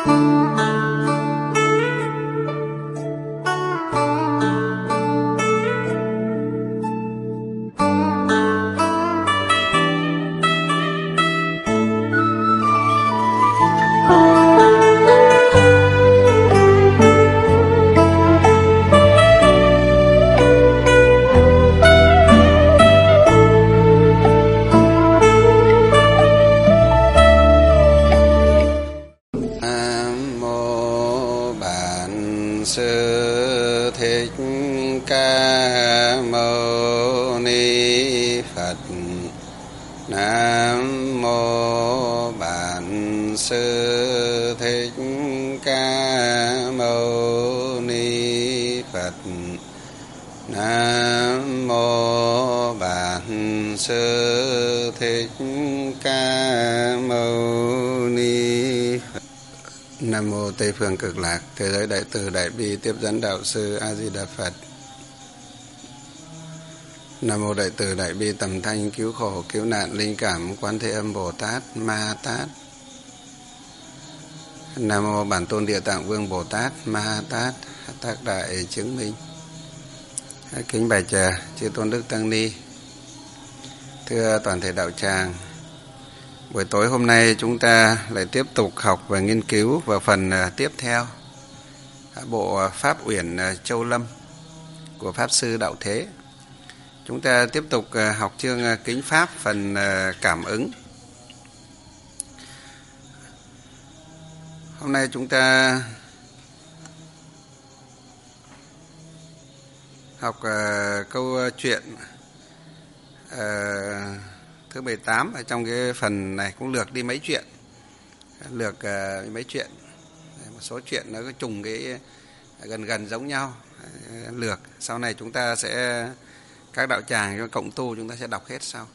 Nam mô Tây phương Cực Lạc Thế giới Đại từ Đại bi Tiếp dẫn Đạo sư A Di Đà Phật. Nam mô Đại từ Đại bi Tầm thanh Cứu khổ cứu nạn linh cảm Quan Thế Âm Bồ Tát Ma Tát. Nam mô Bản Tôn Địa Tạng Vương Bồ Tát Ma Tát Tác đại chứng minh. Kính bạch chư tôn đức tăng ni, thưa toàn thể đạo tràng, buổi tối hôm nay chúng ta lại tiếp tục học và nghiên cứu vào phần tiếp theo bộ Pháp Uyển Châu Lâm của Pháp Sư Đạo Thế. Chúng ta tiếp tục học chương Kính Pháp phần cảm ứng. Hôm nay chúng ta học câu chuyện thứ 18 ở trong cái phần này, cũng lược đi mấy chuyện, một số chuyện nó có trùng cái gần giống nhau, lược. Sau này chúng ta sẽ, các đạo tràng cộng tu chúng ta sẽ đọc hết sau.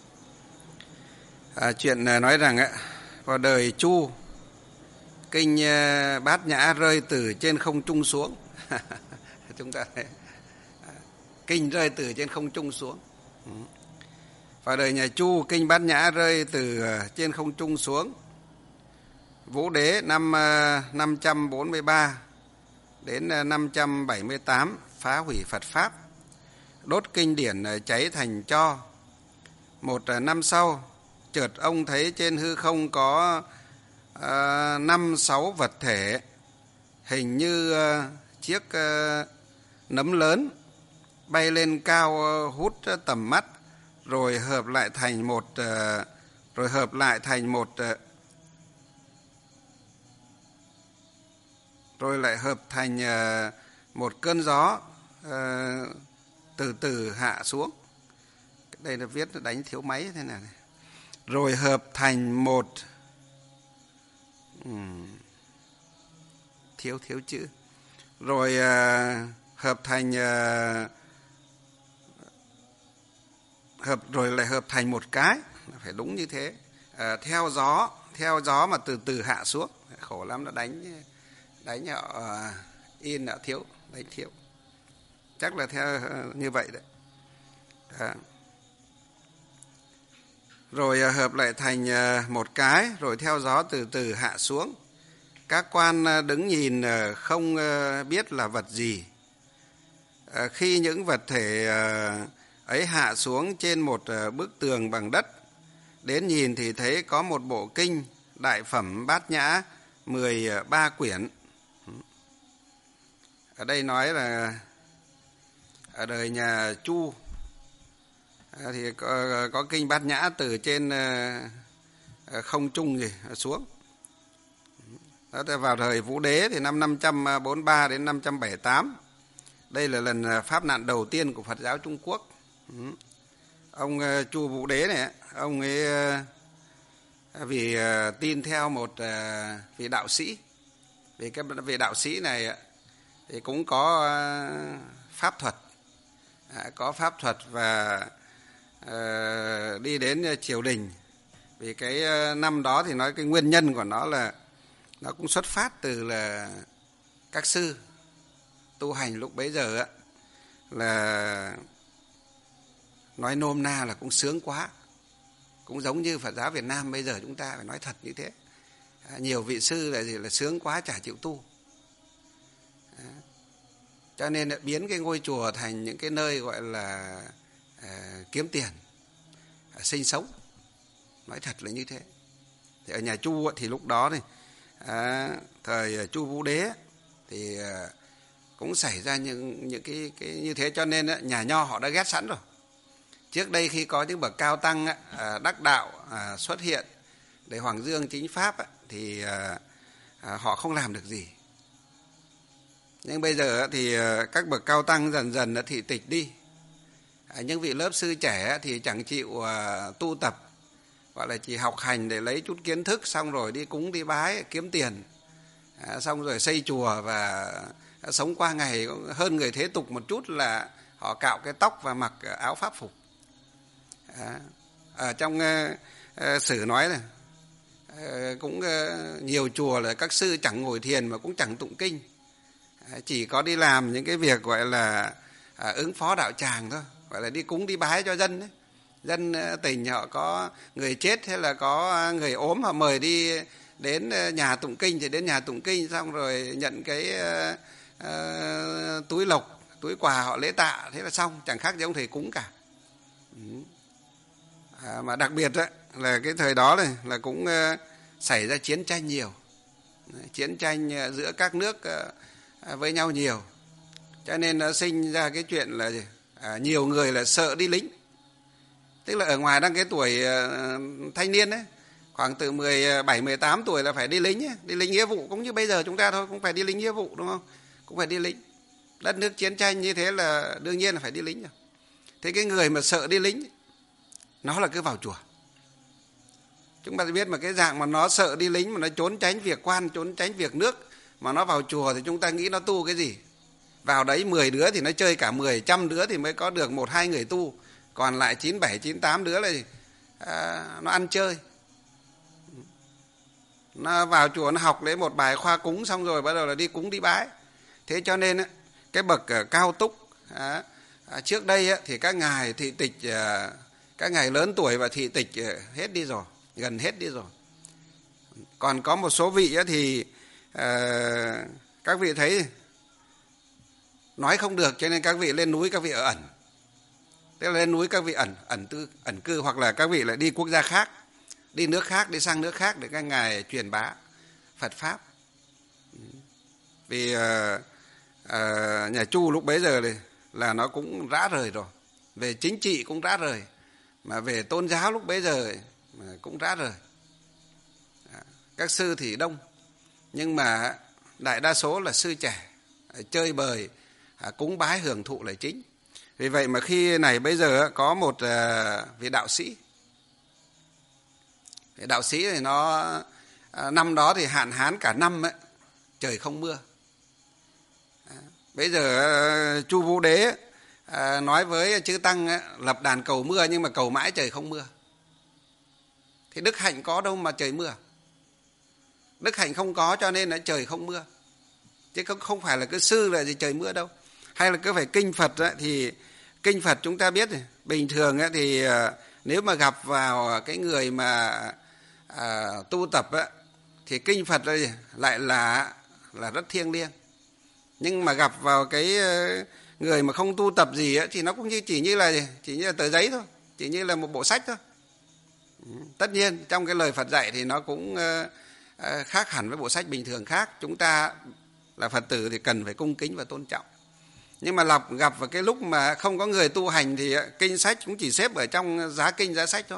Chuyện nói rằng vào đời Chu, kinh Bát Nhã rơi từ trên không trung xuống. Chúng ta thấy kinh rơi từ trên không trung xuống. Vào đời nhà Chu, kinh Bát Nhã rơi từ trên không trung xuống. Vũ Đế năm 543 đến 578 phá hủy Phật Pháp, đốt kinh điển cháy thành tro. Một năm sau, chợt ông thấy trên hư không có 5-6 vật thể hình như chiếc nấm lớn bay lên cao, hút tầm mắt, rồi hợp lại thành một cơn gió từ từ hạ xuống. Đây là viết đánh thiếu máy thế này. Rồi hợp thành một thiếu chữ. Rồi lại hợp thành một cái, phải đúng như thế. Theo gió mà từ từ hạ xuống. Khổ lắm, nó đánh họ in họ đánh thiếu. Chắc là theo như vậy đấy. Rồi hợp lại thành một cái, rồi theo gió từ từ hạ xuống. Các quan đứng nhìn không biết là vật gì. Khi những vật thể ấy hạ xuống trên một bức tường bằng đất, đến nhìn thì thấy có một bộ kinh Đại Phẩm Bát Nhã 13 quyển. Ở đây nói là ở đời nhà Chu thì có kinh Bát Nhã từ trên không trung xuống. Đó, vào thời Vũ Đế thì năm 543 đến 578. Đây là lần pháp nạn đầu tiên của Phật giáo Trung Quốc. Ông Chu Vũ Đế này, ông ấy vì tin theo một vị đạo sĩ. Vì cái vị đạo sĩ này thì cũng có pháp thuật và đi đến triều đình. Vì cái năm đó thì nói cái nguyên nhân của nó là nó cũng xuất phát từ là các sư tu hành lúc bấy giờ là nói nôm na là cũng sướng quá, cũng giống như Phật giáo Việt Nam bây giờ chúng ta phải nói thật như thế. Nhiều vị sư là gì, là sướng quá chả chịu tu. Cho nên biến cái ngôi chùa thành những cái nơi gọi là kiếm tiền, sinh sống. Nói thật là như thế. Thì ở nhà Chu thì lúc đó này, thời Chu Vũ Đế thì cũng xảy ra những cái như thế, cho nên nhà Nho họ đã ghét sẵn rồi. Trước đây khi có những bậc cao tăng đắc đạo xuất hiện để hoằng dương chính pháp thì họ không làm được gì. Nhưng bây giờ thì các bậc cao tăng dần dần đã thị tịch đi. Những vị lớp sư trẻ thì chẳng chịu tu tập, gọi là chỉ học hành để lấy chút kiến thức, xong rồi đi cúng đi bái kiếm tiền, xong rồi xây chùa và sống qua ngày. Hơn người thế tục một chút là họ cạo cái tóc và mặc áo pháp phục. Ở trong sử nói này, cũng nhiều chùa là các sư chẳng ngồi thiền mà cũng chẳng tụng kinh, chỉ có đi làm những cái việc gọi là ứng phó đạo tràng thôi, gọi là đi cúng đi bái cho dân đấy. Dân tỉnh họ có người chết hay là có người ốm, họ mời đi đến nhà tụng kinh thì đến nhà tụng kinh, xong rồi nhận cái túi lộc, túi quà họ lễ tạ, thế là xong, chẳng khác gì ông thầy cúng cả. Mà đặc biệt là cái thời đó này là cũng xảy ra chiến tranh nhiều, chiến tranh giữa các nước với nhau nhiều, cho nên nó sinh ra cái chuyện là nhiều người là sợ đi lính. Tức là ở ngoài đang cái tuổi thanh niên đấy, khoảng từ 17, 18 tuổi là phải đi lính ấy. Đi lính nghĩa vụ cũng như bây giờ chúng ta thôi, cũng phải đi lính nghĩa vụ, đúng không? Cũng phải đi lính. Đất nước chiến tranh như thế là đương nhiên là phải đi lính rồi. Thế cái người mà sợ đi lính, nó là cứ vào chùa. Chúng ta biết mà cái dạng mà nó sợ đi lính, mà nó trốn tránh việc quan, trốn tránh việc nước, mà nó vào chùa thì chúng ta nghĩ nó tu cái gì? Vào đấy 10 đứa thì nó chơi cả 10, trăm đứa thì mới có được 1-2 người tu. Còn lại 97, 98 đứa là nó ăn chơi. Nó vào chùa nó học lấy một bài khoa cúng, xong rồi bắt đầu là đi cúng đi bái. Thế cho nên cái bậc cao túc trước đây thì các ngài thị tịch, các ngài lớn tuổi và thị tịch hết đi rồi, gần hết đi rồi. Còn có một số vị thì các vị thấy nói không được, cho nên các vị lên núi, các vị ở ẩn. Tức là lên núi các vị ẩn cư, hoặc là các vị lại đi quốc gia khác, đi nước khác, đi sang nước khác để các ngài truyền bá Phật pháp. Vì nhà Chu lúc bấy giờ này là nó cũng rã rời rồi, về chính trị cũng rã rời, mà về tôn giáo lúc bấy giờ cũng rã rời. Các sư thì đông, nhưng mà đại đa số là sư trẻ, chơi bời, cúng bái hưởng thụ là chính. Vì vậy mà khi này bây giờ có một vị đạo sĩ. Vị đạo sĩ thì nó năm đó thì hạn hán cả năm ấy, trời không mưa. Bây giờ Chu Vũ Đế nói với chư tăng lập đàn cầu mưa, nhưng mà cầu mãi trời không mưa. Thì đức hạnh có đâu mà trời mưa? Đức hạnh không có cho nên là trời không mưa. Chứ không phải là cái sư là gì trời mưa đâu. Hay là cứ phải kinh Phật thì kinh Phật chúng ta biết bình thường thì nếu mà gặp vào cái người mà tu tập thì kinh Phật lại là rất thiêng liêng. Nhưng mà gặp vào cái người mà không tu tập gì thì nó cũng chỉ như là tờ giấy thôi, chỉ như là một bộ sách thôi. Tất nhiên trong cái lời Phật dạy thì nó cũng khác hẳn với bộ sách bình thường khác. Chúng ta là Phật tử thì cần phải cung kính và tôn trọng. Nhưng mà gặp vào cái lúc mà không có người tu hành thì kinh sách cũng chỉ xếp ở trong giá kinh giá sách thôi,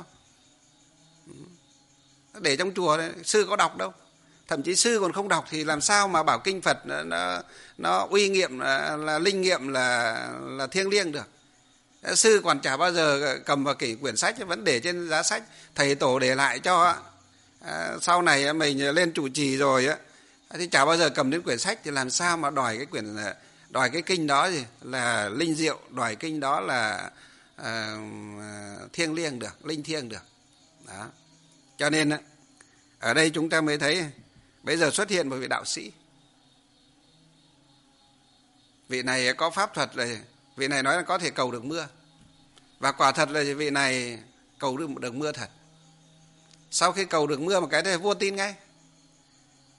để trong chùa đấy, sư có đọc đâu. Thậm chí sư còn không đọc thì làm sao mà bảo kinh Phật nó uy nghiệm, là linh nghiệm, là thiêng liêng được. Sư còn chả bao giờ cầm vào quyển sách, vẫn để trên giá sách. Thầy tổ để lại cho sau này mình lên trụ trì rồi thì chả bao giờ cầm đến quyển sách, thì làm sao mà đòi cái kinh đó là linh diệu, đòi kinh đó là thiêng liêng được, linh thiêng được. Đó. Cho nên ở đây chúng ta mới thấy bây giờ xuất hiện một vị đạo sĩ. Vị này có pháp thuật là vị này nói là có thể cầu được mưa. Và quả thật là vị này cầu được mưa thật. Sau khi cầu được mưa một cái thì vua tin ngay.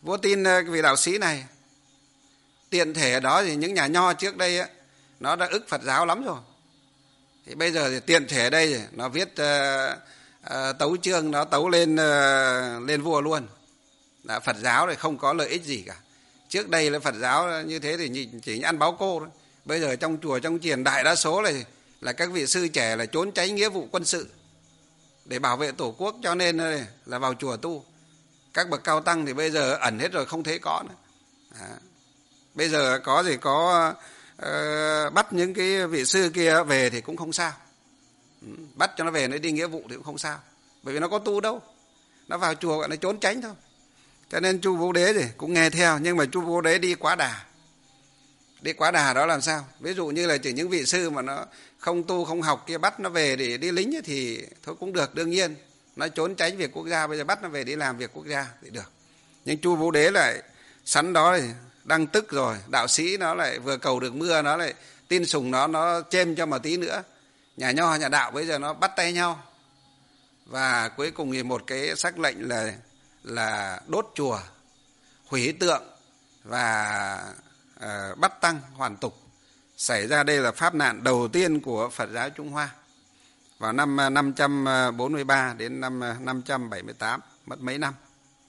Vua tin cái vị đạo sĩ này. Tiện thể ở đó thì những nhà nho trước đây á, nó đã ức Phật giáo lắm rồi. Thì bây giờ thì tiện thể ở đây nó viết tấu chương, nó tấu lên vua luôn. Là Phật giáo thì không có lợi ích gì cả. Trước đây là Phật giáo như thế thì chỉ ăn báo cô thôi. Bây giờ trong chùa trong chiền đại đa số là các vị sư trẻ là trốn tránh nghĩa vụ quân sự để bảo vệ tổ quốc, cho nên là vào chùa tu. Các bậc cao tăng thì bây giờ ẩn hết rồi, không thấy có nữa. Bây giờ có gì có bắt những cái vị sư kia về thì cũng không sao. Bắt cho nó về nó đi nghĩa vụ thì cũng không sao, bởi vì nó có tu đâu, nó vào chùa gọi là trốn tránh thôi. Cho nên Chu Vũ Đế thì cũng nghe theo, nhưng mà Chu Vũ Đế đi quá đà. Đi quá đà đó làm sao? Ví dụ như là chỉ những vị sư mà nó không tu không học kia bắt nó về để đi lính thì thôi cũng được, đương nhiên. Nó trốn tránh việc quốc gia, bây giờ bắt nó về đi làm việc quốc gia thì được. Nhưng Chu Vũ Đế lại sẵn đó thì đang tức rồi, đạo sĩ nó lại vừa cầu được mưa, nó lại tin sùng nó chêm cho một tí nữa. Nhà nho nhà đạo bây giờ nó bắt tay nhau. Và cuối cùng thì một cái sắc lệnh là đốt chùa, hủy tượng và bắt tăng hoàn tục. Xảy ra đây là pháp nạn đầu tiên của Phật giáo Trung Hoa vào năm 543 đến năm 578, mất mấy năm.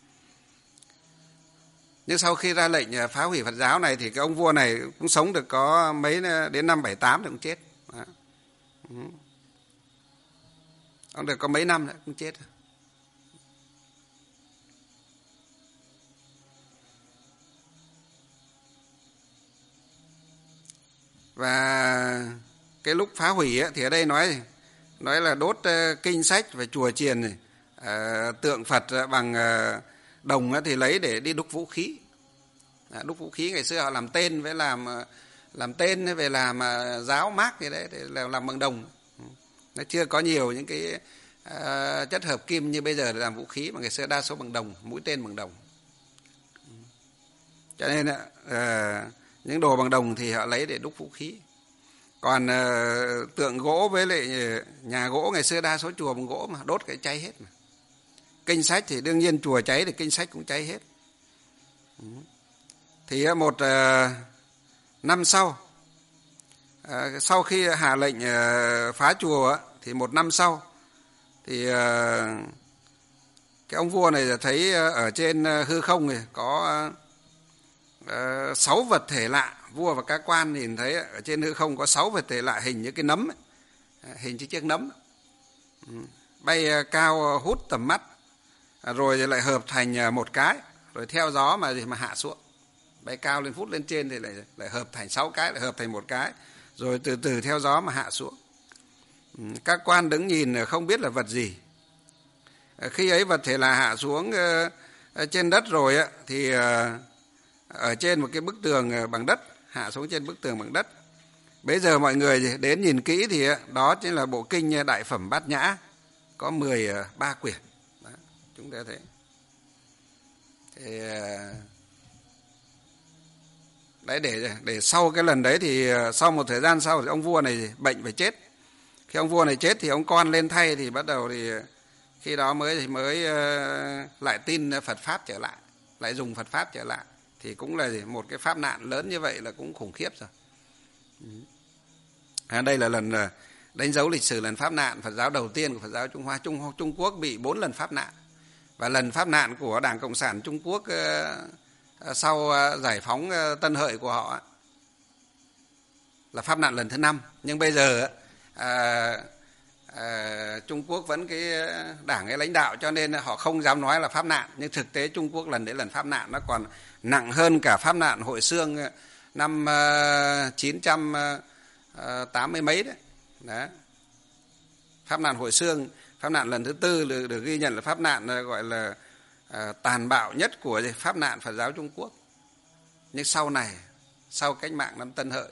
Nhưng sau khi ra lệnh phá hủy Phật giáo này thì cái ông vua này cũng sống được có mấy, đến năm 78 thì cũng chết. Đó. Ông được có mấy năm nữa cũng chết. Và cái lúc phá hủy ấy, thì ở đây nói là đốt kinh sách và chùa chiền này, tượng Phật bằng đồng thì lấy để đi đúc vũ khí. Đúc vũ khí ngày xưa họ làm tên với làm tên về làm giáo mác thì đấy thì làm bằng đồng. Nó chưa có nhiều những cái chất hợp kim như bây giờ để làm vũ khí, mà ngày xưa đa số bằng đồng, mũi tên bằng đồng. Cho nên những đồ bằng đồng thì họ lấy để đúc vũ khí. Còn tượng gỗ với lại nhà gỗ ngày xưa đa số chùa bằng gỗ mà đốt cái cháy hết mà. Kinh sách thì đương nhiên chùa cháy thì kinh sách cũng cháy hết. Thì một năm sau khi hạ lệnh phá chùa thì một năm sau thì cái ông vua này thấy ở trên hư không này có 6 vật thể lạ. Vua và các quan nhìn thấy ở trên hư không có 6 vật thể lạ hình như cái nấm ấy, hình chiếc nấm bay cao hút tầm mắt, rồi lại hợp thành một cái, rồi theo gió mà hạ xuống, bay cao lên phút lên trên thì lại hợp thành 6 cái, lại hợp thành một cái, rồi từ từ theo gió mà hạ xuống. Các quan đứng nhìn không biết là vật gì. Khi ấy vật thể lạ hạ xuống trên đất rồi thì ở trên một cái bức tường bằng đất, hạ xuống trên bức tường bằng đất. Bây giờ mọi người đến nhìn kỹ thì đó chính là bộ kinh Đại Phẩm Bát Nhã, có 13 quyển. Đó, chúng ta thấy. Thì đấy, để sau cái lần đấy thì sau một thời gian sau thì ông vua này bệnh phải chết. Khi ông vua này chết thì ông con lên thay, thì bắt đầu thì khi đó mới lại tin Phật pháp trở lại, lại dùng Phật pháp trở lại. Thì cũng là một cái pháp nạn lớn như vậy là cũng khủng khiếp rồi. Đây là lần đánh dấu lịch sử lần pháp nạn Phật giáo đầu tiên của Phật giáo Trung Hoa. Trung Quốc bị 4 lần pháp nạn. Và lần pháp nạn của Đảng Cộng sản Trung Quốc sau giải phóng Tân Hợi của họ là pháp nạn lần thứ 5. Nhưng bây giờ Trung Quốc vẫn cái đảng ấy lãnh đạo, cho nên họ không dám nói là pháp nạn. Nhưng thực tế Trung Quốc lần đấy lần pháp nạn nó còn nặng hơn cả pháp nạn Hội Xương năm 980 mấy đấy. Đó. Pháp nạn Hội Xương, pháp nạn lần thứ 4 được ghi nhận là pháp nạn gọi là tàn bạo nhất của pháp nạn Phật giáo Trung Quốc. Nhưng sau này, sau cách mạng năm Tân Hợi,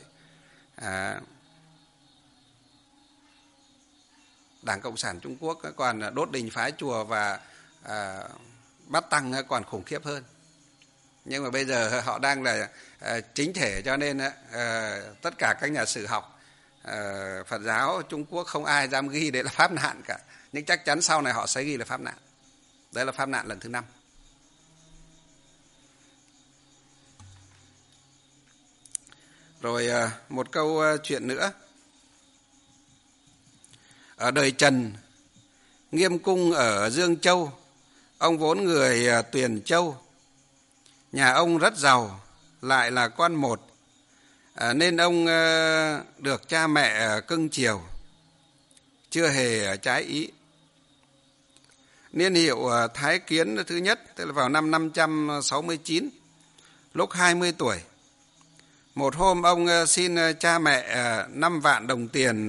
Đảng Cộng sản Trung Quốc còn đốt đình phá chùa và bắt tăng còn khủng khiếp hơn. Nhưng mà bây giờ họ đang là chính thể, cho nên tất cả các nhà sử học Phật giáo Trung Quốc không ai dám ghi đấy là pháp nạn cả. Nhưng chắc chắn sau này họ sẽ ghi là pháp nạn. Đấy là pháp nạn lần thứ 5. Rồi một câu chuyện nữa. Ở đời Trần, Nghiêm Cung ở Dương Châu, ông vốn người Tuyền Châu. Nhà ông rất giàu, lại là con một, nên ông được cha mẹ cưng chiều, chưa hề trái ý. Niên hiệu Thái Kiến thứ nhất, tức là vào năm 569, lúc 20 tuổi. Một hôm ông xin cha mẹ 5 vạn đồng tiền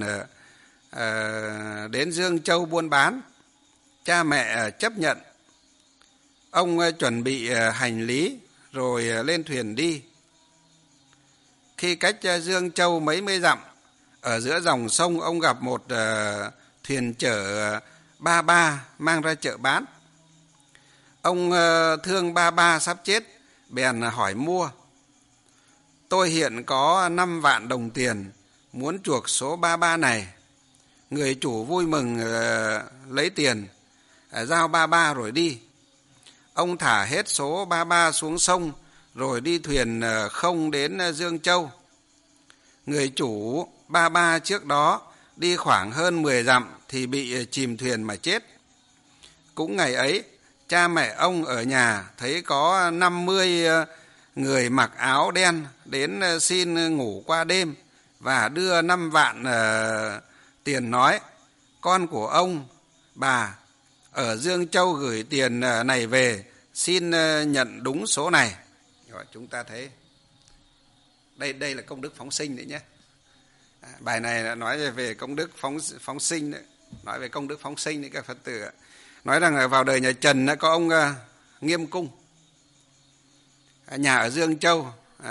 đến Dương Châu buôn bán. Cha mẹ chấp nhận. Ông chuẩn bị hành lý rồi lên thuyền đi. Khi cách Dương Châu mấy mươi dặm, ở giữa dòng sông ông gặp một thuyền chở ba ba mang ra chợ bán. Ông thương ba ba sắp chết, bèn hỏi mua. Tôi hiện có 5 vạn đồng tiền, muốn chuộc số ba ba này. Người chủ vui mừng lấy tiền, giao ba ba rồi đi. Ông thả hết số ba ba xuống sông, rồi đi thuyền không đến Dương Châu. Người chủ ba ba trước đó đi khoảng hơn 10 dặm thì bị chìm thuyền mà chết. Cũng ngày ấy, cha mẹ ông ở nhà thấy có 50 người mặc áo đen đến xin ngủ qua đêm và đưa 5 vạn tiền, nói: con của ông, bà ở Dương Châu gửi tiền này về, xin nhận đúng số này. Rồi, chúng ta thấy đây là công đức phóng sinh đấy nhé. Bài này là nói về công đức phóng sinh đấy, nói về công đức phóng sinh đấy các Phật tử. Nói rằng vào đời nhà Trần có ông Nghiêm Cung, nhà ở Dương Châu.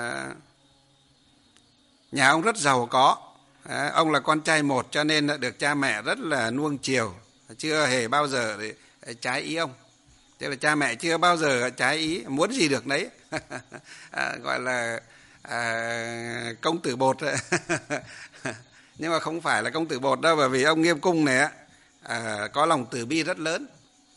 Nhà ông rất giàu có. Ông là con trai một cho nên được cha mẹ rất là nuông chiều, chưa hề bao giờ trái ý ông. Tức là cha mẹ chưa bao giờ trái ý, muốn gì được đấy. Gọi là công tử bột. Nhưng mà không phải là công tử bột đâu, bởi vì ông Nghiêm Cung này có lòng từ bi rất lớn.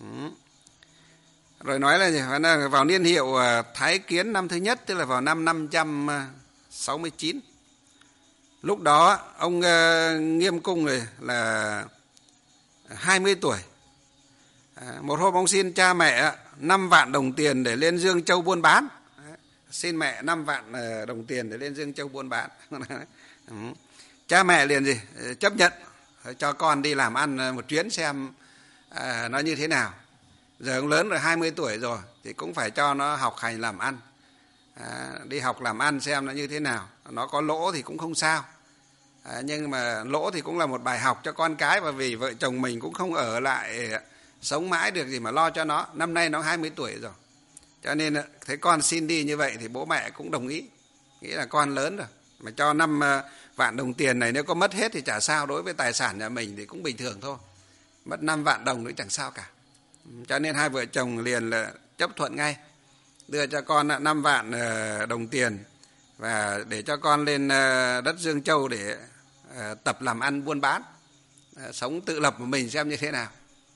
Rồi nói là gì? Vào niên hiệu Thái Kiến năm thứ nhất, tức là vào năm 569. Lúc đó ông Nghiêm Cung này là 20 tuổi. Một hôm ông xin cha mẹ 5 vạn đồng tiền để lên Dương Châu buôn bán. Xin mẹ 5 vạn đồng tiền để lên Dương Châu buôn bán. Cha mẹ liền gì? Chấp nhận cho con đi làm ăn một chuyến xem nó như thế nào. Giờ ông lớn rồi, 20 tuổi rồi thì cũng phải cho nó học hành làm ăn. Đi học làm ăn xem nó như thế nào. Nó có lỗ thì cũng không sao. Nhưng mà lỗ thì cũng là một bài học cho con cái, và vì vợ chồng mình cũng không ở lại sống mãi được gì mà lo cho nó. Năm nay nó 20 tuổi rồi, cho nên thấy con xin đi như vậy thì bố mẹ cũng đồng ý, nghĩ là con lớn rồi mà cho 5 vạn đồng tiền này, nếu có mất hết thì chả sao. Đối với tài sản nhà mình thì cũng bình thường thôi, mất 5 vạn đồng nữa chẳng sao cả. Cho nên hai vợ chồng liền là chấp thuận ngay, đưa cho con 5 vạn đồng tiền và để cho con lên đất Dương Châu để tập làm ăn buôn bán, sống tự lập của mình xem như thế nào.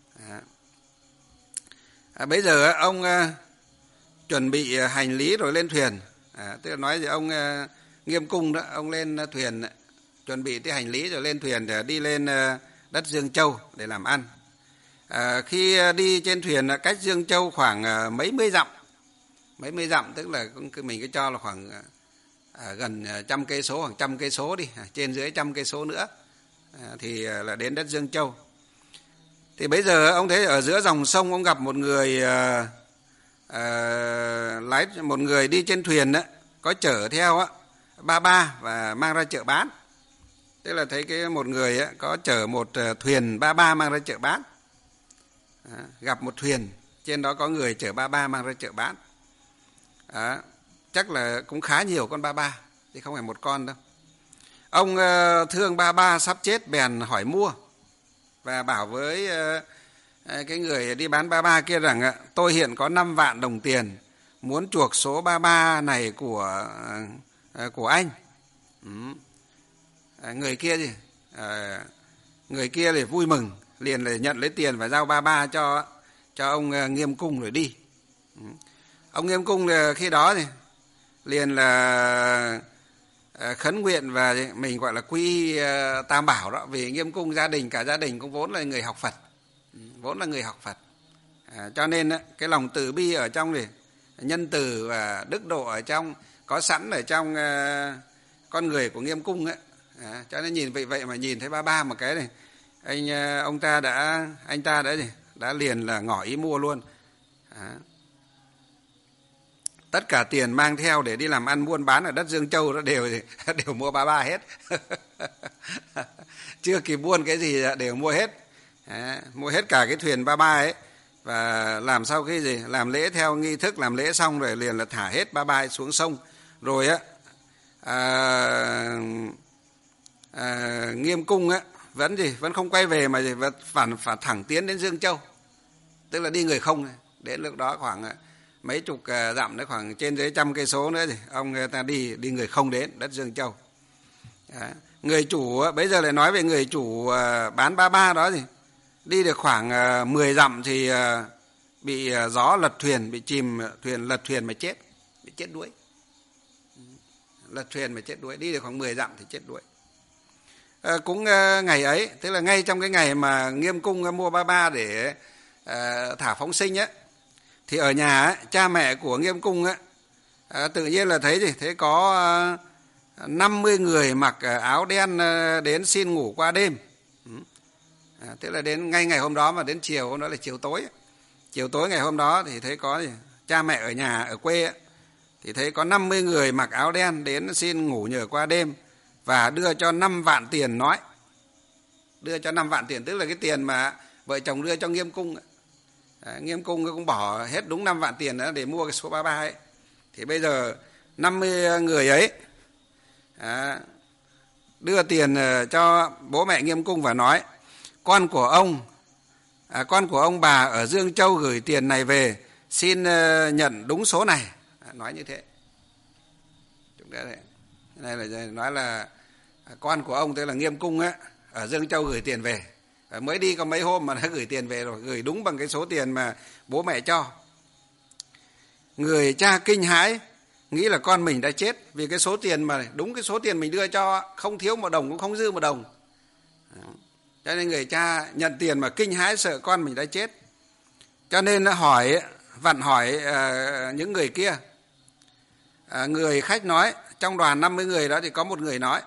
Bây giờ ông chuẩn bị hành lý rồi lên thuyền. Tức là nói gì, ông Nghiêm Cung đó, ông lên thuyền chuẩn bị cái hành lý rồi lên thuyền để đi lên đất Dương Châu để làm ăn. Khi đi trên thuyền cách Dương Châu khoảng mấy mươi dặm, tức là mình cứ cho là khoảng gần 100 cây số, khoảng 100 cây số đi, trên dưới 100 cây số nữa thì là đến đất Dương Châu. Thì bây giờ ông thấy ở giữa dòng sông ông gặp một người một người đi trên thuyền đó, có chở theo ba ba và mang ra chợ bán. Tức là thấy một người có chở một thuyền ba ba mang ra chợ bán. Gặp một thuyền trên đó có người chở ba ba mang ra chợ bán. Chắc là cũng khá nhiều con ba ba, chứ không phải một con đâu. Ông thương ba ba sắp chết bèn hỏi mua và bảo với cái người đi bán ba ba kia rằng tôi hiện có 5 vạn đồng tiền, muốn chuộc số ba ba này của anh. Người kia gì? Người kia thì vui mừng, liền là nhận lấy tiền và giao ba ba cho ông Nghiêm Cung rồi đi. Ông Nghiêm Cung khi đó thì liền là khấn nguyện và mình gọi là quy tam bảo đó. Vì Nghiêm Cung cả gia đình cũng vốn là người học Phật, cho nên cái lòng từ bi ở trong này, nhân từ và đức độ ở trong có sẵn ở trong con người của Nghiêm Cung ấy. Cho nên nhìn vậy mà nhìn thấy ba một cái này, anh ta đã liền là ngỏ ý mua luôn. Tất cả tiền mang theo để đi làm ăn buôn bán ở đất Dương Châu đó đều mua ba hết. Chưa kịp buôn cái gì đều mua hết. Mua hết cả cái thuyền ba ấy. Và làm sau cái gì? Làm lễ theo nghi thức, làm lễ xong rồi liền là thả hết ba xuống sông. Rồi Nghiêm Cung vẫn không quay về mà phản thẳng tiến đến Dương Châu. Tức là đi người không. Đến lúc đó khoảng mấy chục dặm nữa, khoảng trên dưới 100 cây số nữa thì ông ta đi người không đến đất Dương Châu. Người chủ bây giờ lại nói về người chủ bán ba đó, thì đi được khoảng 10 dặm thì bị gió lật thuyền, bị chìm thuyền, lật thuyền mà chết, bị chết đuối. Lật thuyền mà chết đuối, đi được khoảng 10 dặm thì chết đuối. Cũng ngày ấy, tức là ngay trong cái ngày mà Nghiêm Cung mua ba để thả phóng sinh á, thì ở nhà cha mẹ của Nghiêm Cung tự nhiên là thấy có 50 người mặc áo đen đến xin ngủ qua đêm. Tức là đến ngay ngày hôm đó, mà đến chiều hôm đó là chiều tối ngày hôm đó thì thấy có cha mẹ ở nhà ở quê thì thấy có 50 người mặc áo đen đến xin ngủ nhờ qua đêm và đưa cho 5 vạn tiền nói. Đưa cho 5 vạn tiền, tức là cái tiền mà vợ chồng đưa cho Nghiêm Cung. Nghiêm Cung cũng bỏ hết đúng 5 vạn tiền đó để mua cái số 33 ấy. Thì bây giờ 50 người ấy đưa tiền cho bố mẹ Nghiêm Cung và nói: con của ông bà ở Dương Châu gửi tiền này về, xin nhận đúng số này. Nói như thế. Chúng ta đây là nói là con của ông, tức là Nghiêm Cung ở Dương Châu gửi tiền về. Mới đi có mấy hôm mà đã gửi tiền về rồi, gửi đúng bằng cái số tiền mà bố mẹ cho. Người cha kinh hãi, nghĩ là con mình đã chết, vì cái số tiền mà đúng cái số tiền mình đưa cho, không thiếu một đồng cũng không dư một đồng. Cho nên người cha nhận tiền mà kinh hãi, sợ con mình đã chết. Cho nên vặn hỏi những người kia. Người khách nói, trong đoàn 50 người đó thì có một người nói: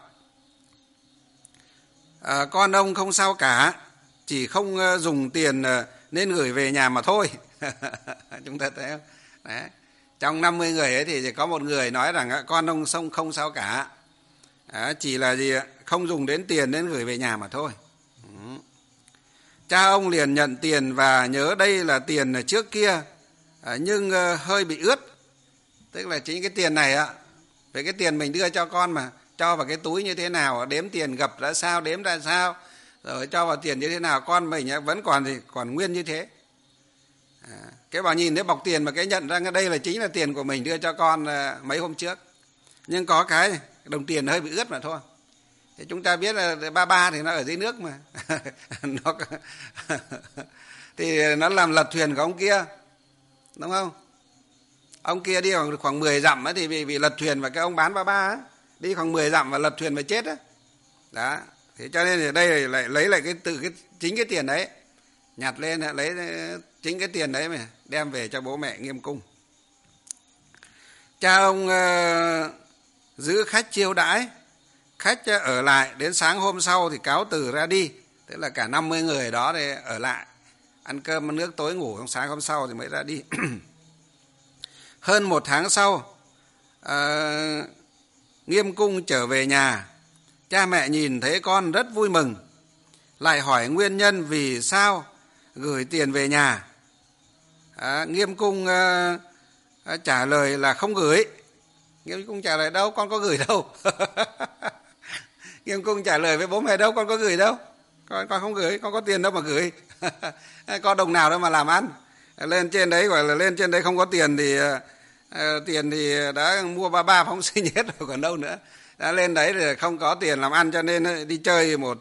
con ông không sao cả, chỉ không dùng tiền nên gửi về nhà mà thôi. Chúng ta thấy không? Đấy. Trong 50 người ấy thì có một người nói rằng con ông không sao cả, chỉ là không dùng đến tiền nên gửi về nhà mà thôi. Cha ông liền nhận tiền và nhớ đây là tiền trước kia nhưng hơi bị ướt. Tức là chính cái tiền này về cái tiền mình đưa cho con mà cho vào cái túi như thế nào, đếm tiền gập ra sao, đếm ra sao, rồi cho vào tiền như thế nào, con mình vẫn còn nguyên như thế. Cái bảo nhìn thấy bọc tiền mà cái nhận ra đây là chính là tiền của mình đưa cho con mấy hôm trước. Nhưng có cái đồng tiền hơi bị ướt mà thôi. Thì chúng ta biết là ba thì nó ở dưới nước mà. Thì nó làm lật thuyền của ông kia, đúng không? Ông kia đi khoảng 10 dặm thì bị lật thuyền, và cái ông bán ba đi khoảng 10 dặm và lật thuyền mà chết á. Đó. Thế cho nên ở đây lại lấy lại chính cái tiền đấy, nhặt lên lấy chính cái tiền đấy mà đem về cho bố mẹ Nghiêm Cung. Cha ông giữ khách chiêu đãi, khách ở lại đến sáng hôm sau thì cáo từ ra đi. Tức là cả 50 người đó thì ở lại ăn cơm ăn nước tối ngủ, sáng hôm sau thì mới ra đi. Hơn 1 tháng sau, Nghiêm Cung trở về nhà. Cha mẹ nhìn thấy con rất vui mừng, lại hỏi nguyên nhân vì sao gửi tiền về nhà. Nghiêm Cung trả lời là không gửi. Nghiêm Cung trả lời đâu, con có gửi đâu. Nghiêm Cung trả lời với bố mẹ đâu, con có gửi đâu. Con không gửi, con có tiền đâu mà gửi. Có đồng nào đâu mà làm ăn. Lên trên đấy gọi là lên trên đấy không có tiền thì đã mua ba phóng sinh hết rồi còn đâu nữa. Đã lên đấy thì không có tiền làm ăn cho nên đi chơi một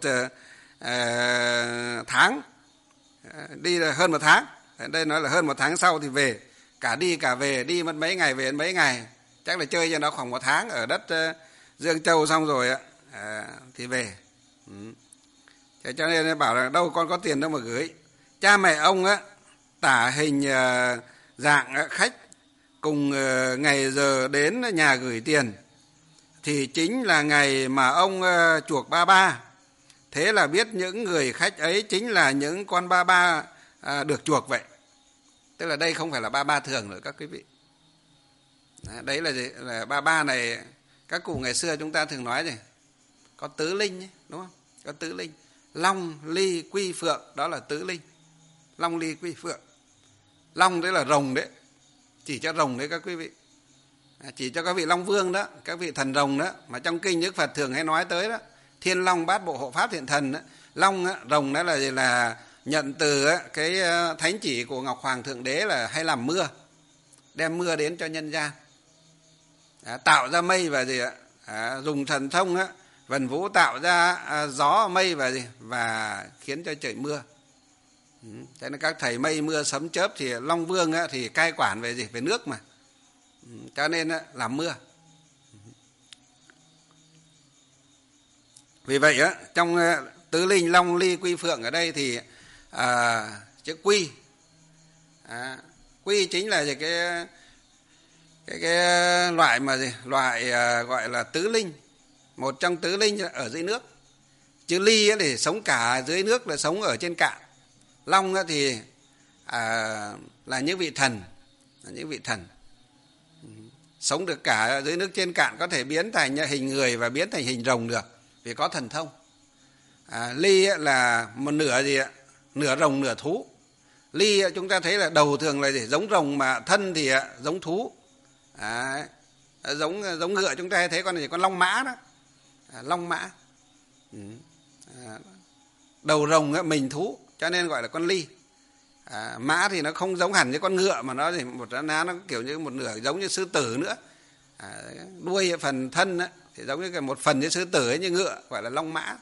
tháng, đi hơn 1 tháng. Đây nói là hơn 1 tháng sau thì về, cả đi cả về, đi mất mấy ngày về mấy ngày, chắc là chơi cho nó khoảng 1 tháng ở đất Dương Châu xong rồi thì về. Thế cho nên bảo là đâu con có tiền đâu mà gửi. Cha mẹ ông tả hình dạng khách cùng ngày giờ đến nhà gửi tiền thì chính là ngày mà ông chuộc ba ba. Thế là biết những người khách ấy chính là những con ba ba được chuộc vậy. Tức là đây không phải là ba ba thường nữa các quý vị. Đấy là gì? Là ba ba này, các cụ ngày xưa chúng ta thường nói gì? Có tứ linh ấy, đúng không? Có tứ linh. Long, ly, quy, phượng, đó là tứ linh. Long, ly, quy, phượng. Long đấy là rồng đấy. Chỉ cho rồng đấy các quý vị. Chỉ cho các vị Long Vương đó, các vị thần rồng đó. Mà trong kinh Đức Phật thường hay nói tới đó. Thiên Long bát bộ hộ pháp thiện thần đó. Long, rồng đó là gì? Là nhận từ cái thánh chỉ của Ngọc Hoàng Thượng Đế là hay làm mưa. Đem mưa đến cho nhân gian. Tạo ra mây và gì ạ? Dùng thần thông vần vũ tạo ra gió mây và gì? Và khiến cho trời mưa. Thế nên các thầy mây mưa sấm chớp thì Long Vương thì cai quản về gì? Về nước mà. Cho nên làm mưa. Vì vậy trong tứ linh Long, Ly, Quy, Phượng ở đây thì chữ Quy. Quy chính là gì? Cái loại mà gì? Loại gọi là tứ linh. Một trong tứ linh ở dưới nước. Chữ Ly thì sống cả dưới nước, là sống ở trên cạn. Long thì là những vị thần. Là những vị thần. Sống được cả dưới nước trên cạn, có thể biến thành hình người và biến thành hình rồng được. Vì có thần thông. Ly là một nửa gì ạ? Nửa rồng nửa thú. Ly chúng ta thấy là đầu thường là gì? Giống rồng mà thân thì giống thú. Giống ngựa chúng ta hay thấy con gì? Con long mã đó. Long mã. Đầu rồng mình thú, cho nên gọi là con ly. Mã thì nó không giống hẳn với con ngựa, mà nó một nó kiểu như một nửa giống như sư tử nữa. Đuôi phần thân thì giống như một phần như sư tử ấy, như ngựa, gọi là long mã.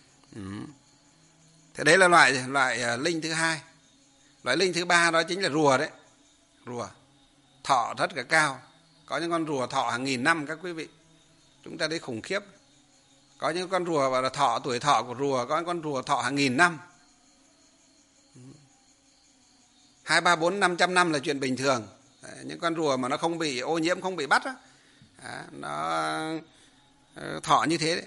Thế đấy là loại linh thứ hai. Loại linh thứ ba đó chính là rùa đấy. Rùa thọ rất là cao. Có những con rùa thọ hàng nghìn năm các quý vị. Chúng ta thấy khủng khiếp. Có những con rùa gọi là tuổi thọ của rùa, có những con rùa thọ hàng nghìn năm. 2, 3, 4, 500 năm là chuyện bình thường. Đấy, những con rùa mà nó không bị ô nhiễm, không bị bắt nó thọ như thế đấy.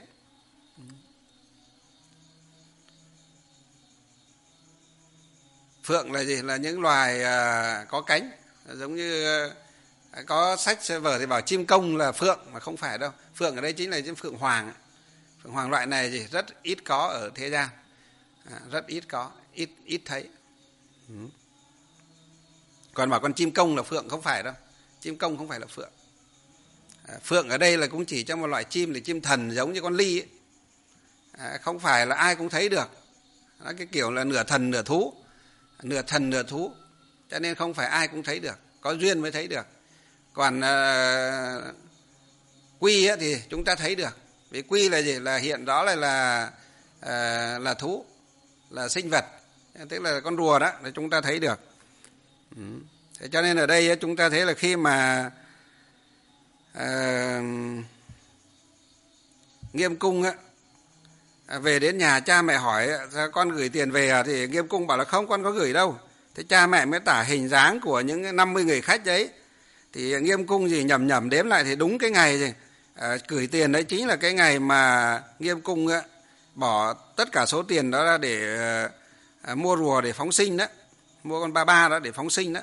Phượng là gì? Là những loài có cánh. Giống như có sách vở thì bảo chim công là phượng, mà không phải đâu. Phượng ở đây chính là chim phượng hoàng. Phượng hoàng loại này thì rất ít có ở thế gian. Rất ít có, ít thấy. Còn bảo con chim công là phượng, không phải đâu. Chim công không phải là phượng. Phượng ở đây là cũng chỉ cho một loại chim là chim thần, giống như con ly ấy. Không phải là ai cũng thấy được. Nó cái kiểu là nửa thần nửa thú. Nửa thần nửa thú. Cho nên không phải ai cũng thấy được. Có duyên mới thấy được. Còn quy thì chúng ta thấy được. Vì quy là gì? Là hiện đó là thú, là sinh vật. Tức là con rùa đó, là chúng ta thấy được. Thế cho nên ở đây chúng ta thấy là khi mà Nghiêm Cung về đến nhà, cha mẹ hỏi con gửi tiền về thì Nghiêm Cung bảo là không, con có gửi đâu. Thế cha mẹ mới tả hình dáng của những 50 người khách đấy. Thì Nghiêm Cung gì nhẩm đếm lại thì đúng cái ngày gì gửi tiền đấy chính là cái ngày mà Nghiêm Cung bỏ tất cả số tiền đó ra để mua rùa để phóng sinh đó, mua con ba ba đó để phóng sinh đó.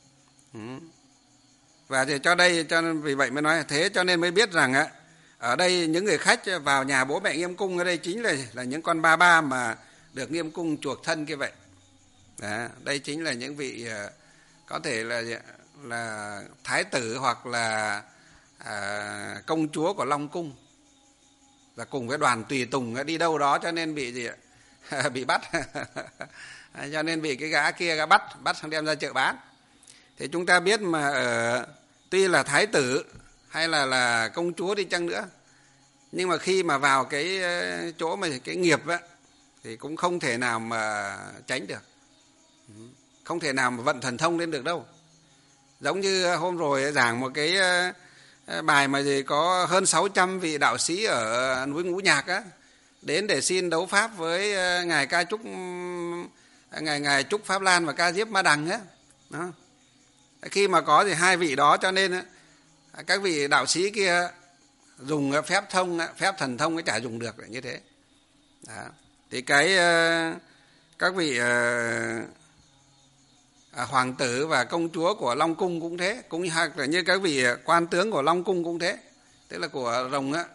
Và thì cho nên vì vậy mới nói thế, cho nên mới biết rằng ở đây những người khách vào nhà bố mẹ Nghiêm Cung ở đây chính là những con ba ba mà được Nghiêm Cung chuộc thân kia vậy. Đó, đây chính là những vị có thể là thái tử hoặc là công chúa của Long Cung, và cùng với đoàn tùy tùng đi đâu đó, cho nên bị bị bắt. Cho nên bị cái gã kia bắt xong đem ra chợ bán. Thì chúng ta biết mà tuy là thái tử hay là công chúa đi chăng nữa, nhưng mà khi mà vào cái chỗ mà cái nghiệp thì cũng không thể nào mà tránh được, không thể nào mà vận thần thông lên được đâu. Giống như hôm rồi giảng một cái bài mà gì có hơn 600 vị đạo sĩ ở núi Ngũ Nhạc á, đến để xin đấu pháp với ngài Ca Trúc, ngài Trúc Pháp Lan và Ca Diếp Ma Đằng á. Đó. Khi mà có thì hai vị đó cho nên các vị đạo sĩ kia dùng phép thần thông chả dùng được như thế. Đó. Thì các vị hoàng tử và công chúa của Long Cung cũng thế, cũng hoặc là như các vị quan tướng của Long Cung cũng thế, tức là của rồng á.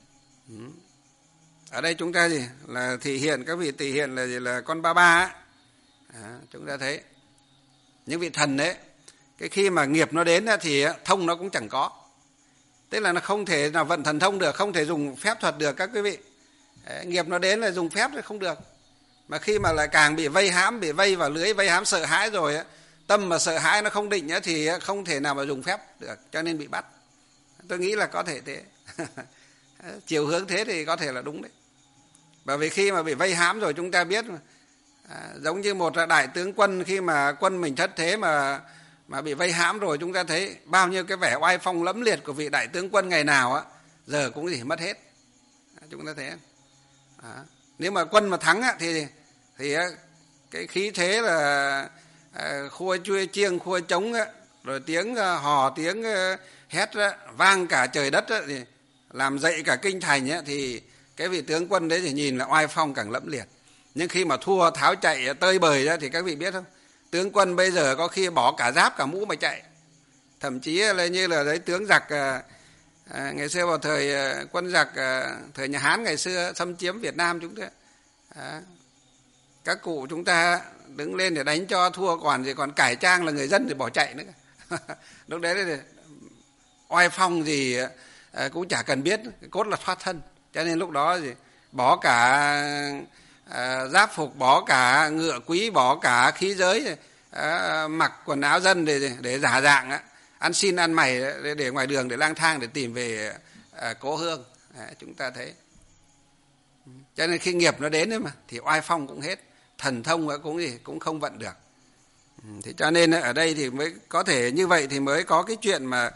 Ở đây chúng ta gì là thị hiện, các vị thị hiện là con ba á. Chúng ta thấy những vị thần đấy, cái khi mà nghiệp nó đến thì thông nó cũng chẳng có, tức là nó không thể nào vận thần thông được, không thể dùng phép thuật được các quý vị. Nghiệp nó đến là dùng phép thì không được, mà khi mà lại càng bị vây hãm, bị vây vào lưới vây hãm sợ hãi rồi, tâm mà sợ hãi nó không định thì không thể nào mà dùng phép được, cho nên bị bắt. Tôi nghĩ là có thể thế. Chiều hướng thế thì có thể là đúng đấy. Bởi vì khi mà bị vây hãm rồi chúng ta biết giống như một đại tướng quân, khi mà quân mình thất thế mà bị vây hãm rồi, chúng ta thấy bao nhiêu cái vẻ oai phong lẫm liệt của vị đại tướng quân ngày nào giờ cũng gì mất hết. Chúng ta thấy nếu mà quân mà thắng thì cái khí thế là khua chuôi chiêng khua trống rồi tiếng hò tiếng hét vang cả trời đất thì làm dậy cả kinh thành thì cái vị tướng quân đấy thì nhìn là oai phong càng lẫm liệt. Nhưng khi mà thua tháo chạy tơi bời ra thì các vị biết không, tướng quân bây giờ có khi bỏ cả giáp cả mũ mà chạy. Thậm chí là như là đấy tướng giặc ngày xưa vào thời quân giặc thời nhà Hán ngày xưa xâm chiếm Việt Nam chúng ta, các cụ chúng ta đứng lên để đánh cho thua, còn cải trang là người dân thì bỏ chạy nữa. Lúc đấy thì oai phong gì cũng chả cần biết, cốt là thoát thân. Cho nên lúc đó thì bỏ cả giáp phục, bỏ cả ngựa quý, bỏ cả khí giới, mặc quần áo dân để giả dạng ăn xin ăn mày để ngoài đường để lang thang để tìm về cố hương. Chúng ta thấy. Cho nên khi nghiệp nó đến đấy mà thì oai phong cũng hết, thần thông cũng không vận được. Thì cho nên ở đây thì mới có thể như vậy thì mới có cái chuyện mà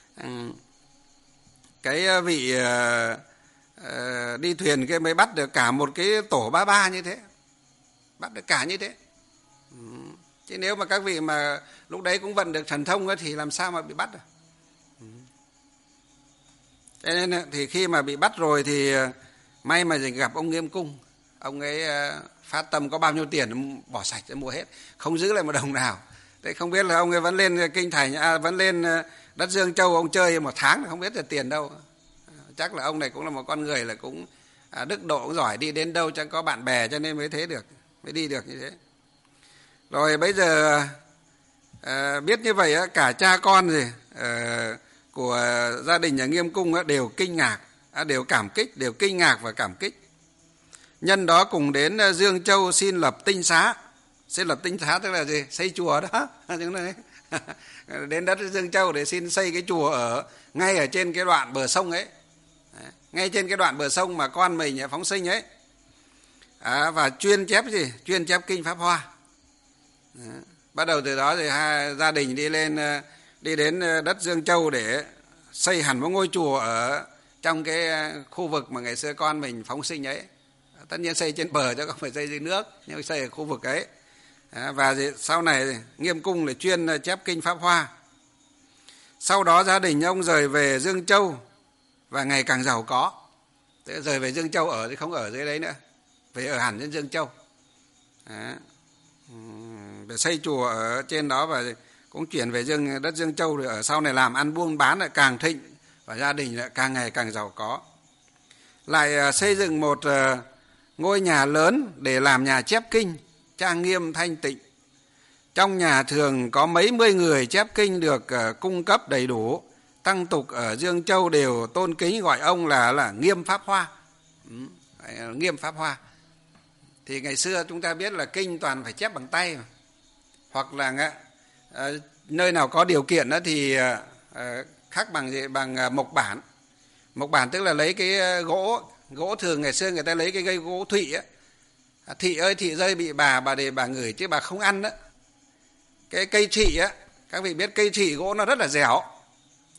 cái vị đi thuyền kia mới bắt được cả một cái tổ ba như thế, bắt được cả như thế. Chứ nếu mà các vị mà lúc đấy cũng vận được thần thông thì làm sao mà bị bắt được. Cho nên thì khi mà bị bắt rồi thì may mà gặp ông Nghiêm Cung, ông ấy phát tâm có bao nhiêu tiền bỏ sạch để mua hết, không giữ lại một đồng nào. Thế không biết là ông ấy vẫn lên kinh thành, vẫn lên đất Dương Châu ông chơi một tháng không biết là tiền đâu. Chắc là ông này cũng là một con người là cũng đức độ cũng giỏi, đi đến đâu chẳng có bạn bè cho nên mới thế được, mới đi được như thế. Rồi bây giờ biết như vậy cả cha con gì của gia đình nhà Nghiêm Cung đều kinh ngạc, đều cảm kích, đều kinh ngạc và cảm kích. Nhân đó cùng đến Dương Châu xin lập tinh xá. Xin lập tinh xá tức là gì? Xây chùa đó. Đến đất Dương Châu để xin xây cái chùa ngay ở trên cái đoạn bờ sông ấy. Ngay trên cái đoạn bờ sông mà con mình phóng sinh ấy. Và chuyên chép gì? Chuyên chép kinh Pháp Hoa. Bắt đầu từ đó thì hai gia đình đi đến đất Dương Châu để xây hẳn một ngôi chùa ở trong cái khu vực mà ngày xưa con mình phóng sinh ấy. Tất nhiên xây trên bờ chứ không phải xây dưới nước, nhưng xây ở khu vực ấy. Và sau này Nghiêm Cung là chuyên chép kinh Pháp Hoa. Sau đó gia đình ông rời về Dương Châu và ngày càng giàu có. Thế rời về Dương Châu ở thì không ở dưới đấy nữa, về ở hẳn trên Dương Châu. Để xây chùa ở trên đó và cũng chuyển về đất Dương Châu, rồi ở sau này làm ăn buôn bán lại càng thịnh và gia đình lại càng ngày càng giàu có. Lại xây dựng một ngôi nhà lớn để làm nhà chép kinh, trang nghiêm thanh tịnh. Trong nhà thường có mấy mươi người chép kinh được cung cấp đầy đủ. Tăng tục ở Dương Châu đều tôn kính gọi ông là Nghiêm Pháp Hoa. Nghiêm Pháp Hoa. Thì ngày xưa chúng ta biết là kinh toàn phải chép bằng tay mà. Hoặc là nơi nào có điều kiện đó thì khắc bằng mộc bản. Mộc bản tức là lấy cái gỗ thường ngày xưa người ta lấy cái cây gỗ thụy á. Thị ơi thị rơi bị bà để bà ngửi chứ bà không ăn đó. Cái cây thụy á, các vị biết cây thụy gỗ nó rất là dẻo.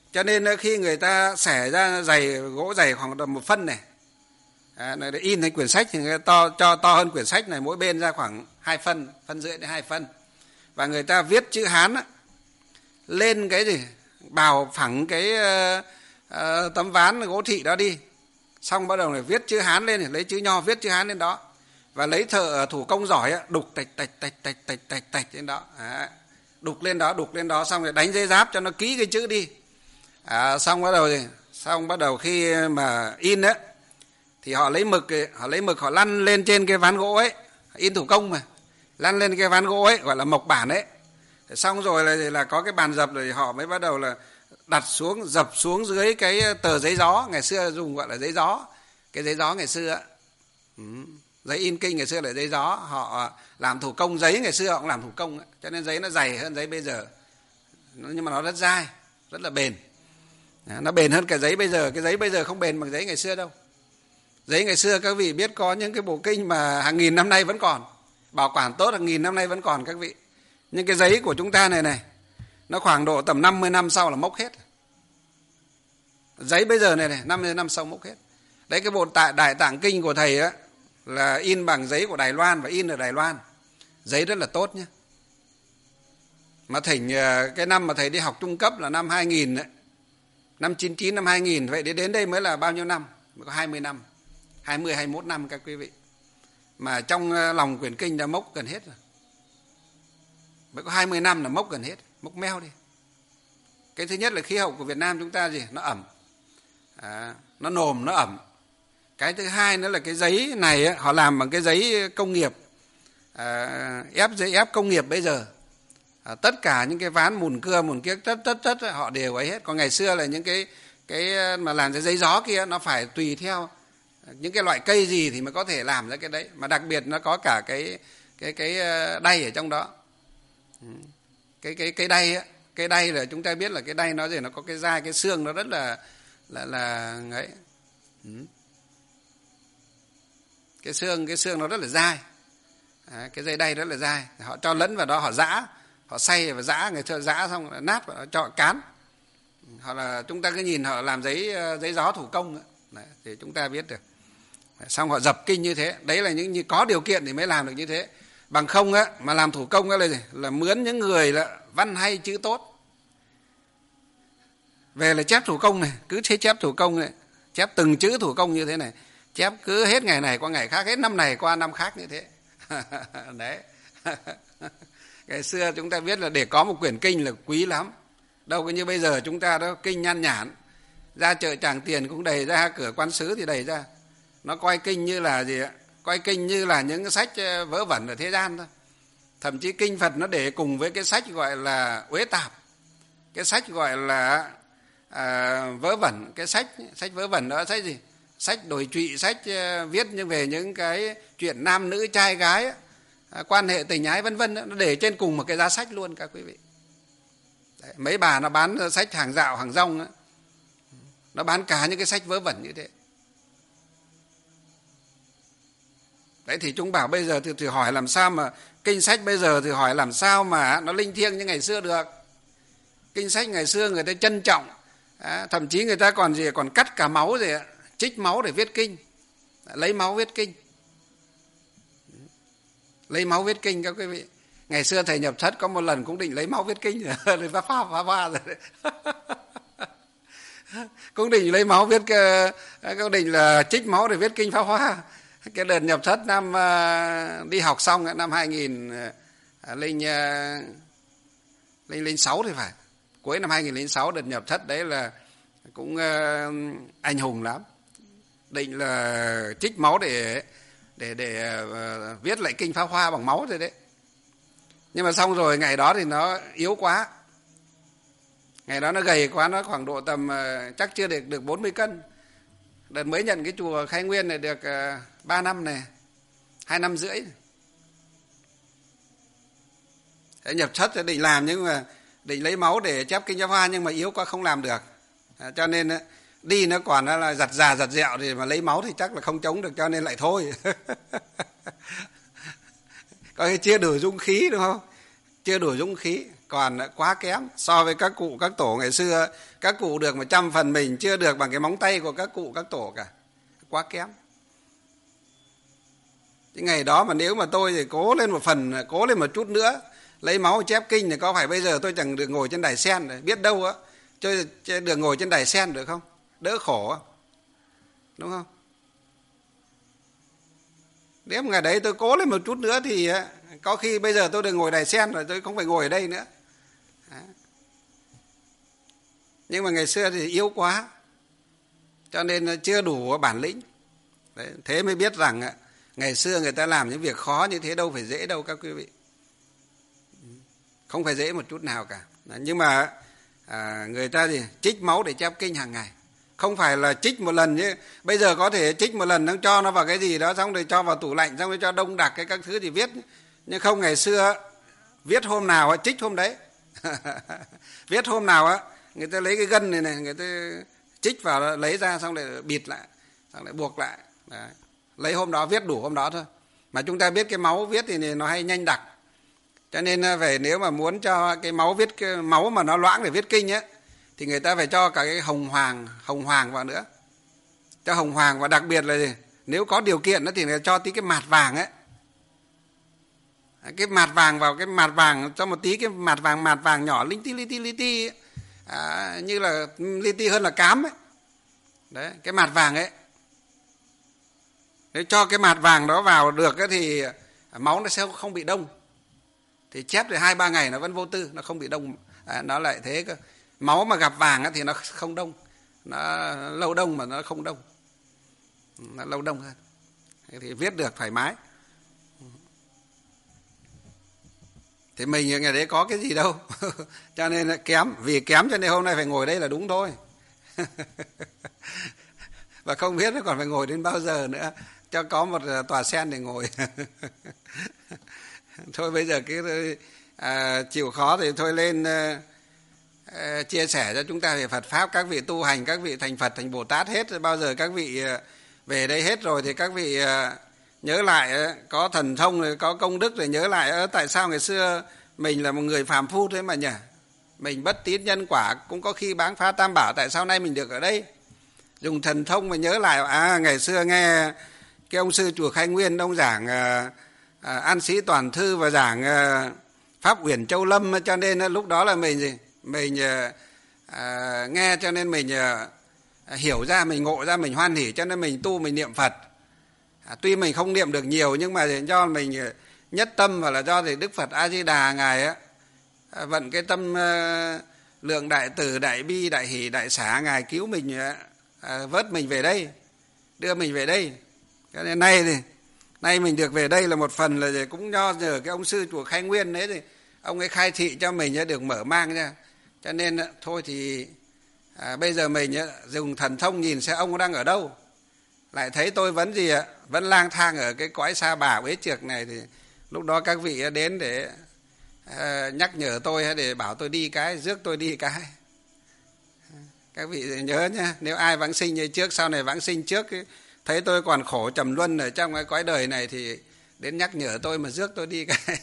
Cho nên khi người ta xẻ ra gỗ dày khoảng tầm 1 phân này, để in thành quyển sách thì người ta cho to hơn quyển sách này, mỗi bên ra khoảng 2 phân, 1,5 đến 2 phân. Và người ta viết chữ Hán lên cái gì, bào phẳng cái tấm ván gỗ thị đó đi. Xong bắt đầu là viết chữ Hán lên, lấy chữ Nho viết chữ Hán lên đó. Và lấy thợ thủ công giỏi đục tạch lên đó. Đục lên đó xong rồi đánh giấy giáp cho nó ký cái chữ đi. Xong bắt đầu khi mà in thì họ lấy mực họ lăn lên trên cái ván gỗ ấy, in thủ công mà, lăn lên cái ván gỗ ấy gọi là mộc bản ấy. Xong rồi là có cái bàn dập, rồi họ mới bắt đầu là đặt xuống, dập xuống dưới cái tờ giấy gió, ngày xưa dùng gọi là giấy gió, cái giấy gió ngày xưa giấy in kinh ngày xưa là giấy gió. Họ làm thủ công giấy, ngày xưa họ cũng làm thủ công cho nên giấy nó dày hơn giấy bây giờ, nhưng mà nó rất dai, rất là bền. Nó bền hơn cả giấy bây giờ. Cái giấy bây giờ không bền bằng giấy ngày xưa đâu. Giấy ngày xưa các vị biết có những cái bộ kinh mà hàng nghìn năm nay vẫn còn, bảo quản tốt, hàng nghìn năm nay vẫn còn các vị. Nhưng cái giấy của chúng ta này nó khoảng độ tầm 50 năm sau là mốc hết. Giấy bây giờ này 50 năm sau mốc hết. Đấy, cái bộ Đại Tạng Kinh của thầy là in bằng giấy của Đài Loan và in ở Đài Loan. Giấy rất là tốt nhé. Mà thỉnh cái năm mà thầy đi học trung cấp là năm 2000 năm 99, năm 2000, vậy đến đây mới là bao nhiêu năm? Mới có 20 năm, 20, 21 năm các quý vị. Mà trong lòng quyển kinh đã mốc gần hết rồi. Mới có 20 năm là mốc gần hết, mốc meo đi. Cái thứ nhất là khí hậu của Việt Nam chúng ta nó ẩm, nó nồm, nó ẩm. Cái thứ hai nữa là cái giấy này họ làm bằng cái giấy công nghiệp, giấy ép công nghiệp bây giờ. Tất cả những cái ván mùn kia tất họ đều ấy hết. Còn ngày xưa là những cái mà làm cái giấy gió kia nó phải tùy theo những cái loại cây gì thì mới có thể làm ra cái đấy. Mà đặc biệt nó có cả cái đay ở trong đó. Cái đay là chúng ta biết là cái đay nó có cái dai, cái xương nó rất là ấy. Cái xương nó rất là dai. Cái dây đay rất là dai. Họ cho lẫn vào đó, họ giã, họ xay và giã, người ta giã xong là nát và cho cán. Hoặc là chúng ta cứ nhìn họ làm giấy gió thủ công đấy, thì chúng ta biết được. Xong họ dập kinh như thế. Đấy là những có điều kiện thì mới làm được như thế. Bằng không mà làm thủ công là mướn những người là văn hay chữ tốt về là chép thủ công này, cứ chép thủ công này, chép từng chữ thủ công như thế này, chép cứ hết ngày này qua ngày khác, hết năm này qua năm khác như thế. Đấy. Ngày xưa chúng ta biết là để có một quyển kinh là quý lắm. Đâu có như bây giờ chúng ta đó, kinh nhan nhản, ra chợ Tràng Tiền cũng đầy ra, cửa Quan Sứ thì đầy ra. Nó coi kinh như là gì ạ? Coi kinh như là những cái sách vớ vẩn ở thế gian thôi. Thậm chí kinh Phật nó để cùng với cái sách gọi là uế tạp, cái sách gọi là vớ vẩn, cái sách vớ vẩn đó, sách gì? Sách đổi trụy, sách viết về những cái chuyện nam nữ trai gái, quan hệ tình ái vân vân, nó để trên cùng một cái giá sách luôn các quý vị. Đấy, mấy bà nó bán sách hàng dạo hàng rong nó bán cả những cái sách vớ vẩn như thế. Đấy thì chúng bảo bây giờ thì hỏi làm sao mà kinh sách bây giờ thì hỏi làm sao mà nó linh thiêng như ngày xưa được. Kinh sách ngày xưa người ta trân trọng, thậm chí người ta còn cắt cả máu rồi, trích máu để viết kinh, lấy máu viết kinh. Lấy máu viết kinh các quý vị. Ngày xưa thầy nhập thất có một lần cũng định lấy máu viết kinh rồi phá rồi. Cũng định lấy máu viết, cũng định là trích máu để viết kinh Pháp Hoa. Cái đợt nhập thất năm đi học xong năm 2006 thì phải. Cuối năm 2006 đợt nhập thất đấy là cũng anh hùng lắm. Định là trích máu để viết lại kinh Pháp Hoa bằng máu rồi đấy. Nhưng mà xong rồi ngày đó thì nó yếu quá. Ngày đó nó gầy quá, nó khoảng độ tầm chắc chưa được 40 cân. Đợt mới nhận cái chùa Khai Nguyên này được 3 năm này, 2 năm rưỡi. Thế nhập thất thì định làm, nhưng mà định lấy máu để chép kinh Pháp Hoa, nhưng mà yếu quá không làm được. Cho nên đi nó còn là giặt già giặt dẹo, thì mà lấy máu thì chắc là không chống được, cho nên lại thôi. Coi chưa đủ dũng khí đúng không? Chưa đủ dũng khí. còn quá kém so với các cụ các tổ ngày xưa. Các cụ được 100 phần mình chưa được bằng cái móng tay của các cụ các tổ cả, quá kém. Cái ngày đó mà nếu mà tôi thì cố lên một phần, cố lên một chút nữa, lấy máu chép kinh thì có phải bây giờ tôi chẳng được ngồi trên đài sen rồi, biết đâu á, chơi được ngồi trên đài sen được không, đỡ khổ, đúng không? Nếu ngày đấy tôi cố lên một chút nữa thì có khi bây giờ tôi được ngồi đài sen rồi, tôi không phải ngồi ở đây nữa. Nhưng mà ngày xưa thì yếu quá, cho nên chưa đủ bản lĩnh. Đấy, thế mới biết rằng ngày xưa người ta làm những việc khó như thế đâu phải dễ đâu các quý vị. Không phải dễ một chút nào cả. Nhưng mà người ta thì trích máu để chép kinh hàng ngày. Không phải là trích một lần chứ. Bây giờ có thể trích một lần nó cho nó vào cái gì đó, xong rồi cho vào tủ lạnh, xong rồi cho đông đặc cái các thứ thì viết. Nhưng không, ngày xưa viết hôm nào trích hôm đấy. Viết hôm nào người ta lấy cái gân này, người ta trích vào, lấy ra xong lại bịt lại, xong lại buộc lại. Đấy. Lấy hôm đó viết đủ hôm đó thôi. Mà chúng ta biết cái máu viết thì nó hay nhanh đặc. Cho nên phải, nếu mà muốn cho cái máu viết, cái máu mà nó loãng để viết kinh thì người ta phải cho cả cái hồng hoàng vào nữa. Cho hồng hoàng, và đặc biệt là gì? Nếu có điều kiện thì người ta cho tí cái mạt vàng ấy. Cái mạt vàng vào, cái mạt vàng cho một tí cái mạt vàng nhỏ linh ti như là li ti hơn là cám ấy. Đấy, cái mạt vàng ấy. Nếu cho cái mạt vàng đó vào được thì máu nó sẽ không bị đông. Thì chép thì 2-3 ngày nó vẫn vô tư, nó không bị đông. Nó lại thế cơ. Máu mà gặp vàng thì nó không đông. Nó lâu đông mà nó không đông. Nó lâu đông hơn. Thì viết được thoải mái. Thì mình ngày đấy có cái gì đâu. Cho nên là kém. Vì kém cho nên hôm nay phải ngồi đây là đúng thôi. Và không biết nó còn phải ngồi đến bao giờ nữa, cho có một tòa sen để ngồi. Thôi bây giờ cái chịu khó thì thôi lên chia sẻ cho chúng ta về Phật Pháp. Các vị tu hành, các vị thành Phật, thành Bồ Tát hết. Bao giờ các vị về đây hết rồi thì các vị nhớ lại, có thần thông rồi, có công đức rồi nhớ lại tại sao ngày xưa mình là một người phàm phu thế mà nhỉ. Mình bất tín nhân quả, cũng có khi báng phá tam bảo, tại sao nay mình được ở đây. Dùng thần thông mà nhớ lại, ngày xưa nghe cái ông sư chùa Khai Nguyên, ông giảng An Sĩ Toàn Thư và giảng Pháp Uyển Châu Lâm, cho nên lúc đó là mình nghe, cho nên mình hiểu ra, mình ngộ ra, mình hoan hỉ, cho nên mình tu, mình niệm Phật. Tuy mình không niệm được nhiều, nhưng mà do mình nhất tâm, và là do thì Đức Phật A Di Đà ngài vận cái tâm lượng đại từ, đại bi, đại hỷ, đại xả, ngài cứu mình, vớt mình về đây, đưa mình về đây. Cho nên nay mình được về đây là một phần là cũng do nhờ cái ông sư chùa Khai Nguyên đấy, thì ông ấy khai thị cho mình được mở mang ra. Cho nên thôi thì bây giờ mình dùng thần thông nhìn xem ông đang ở đâu, lại thấy tôi vẫn lang thang ở cái cõi sa bà uế trược này, thì lúc đó các vị đến để nhắc nhở tôi, hay để bảo tôi đi cái, rước tôi đi cái. Các vị nhớ nhé, nếu ai vãng sinh như trước, sau này vãng sinh trước thấy tôi còn khổ trầm luân ở trong cái cõi đời này thì đến nhắc nhở tôi mà rước tôi đi cái.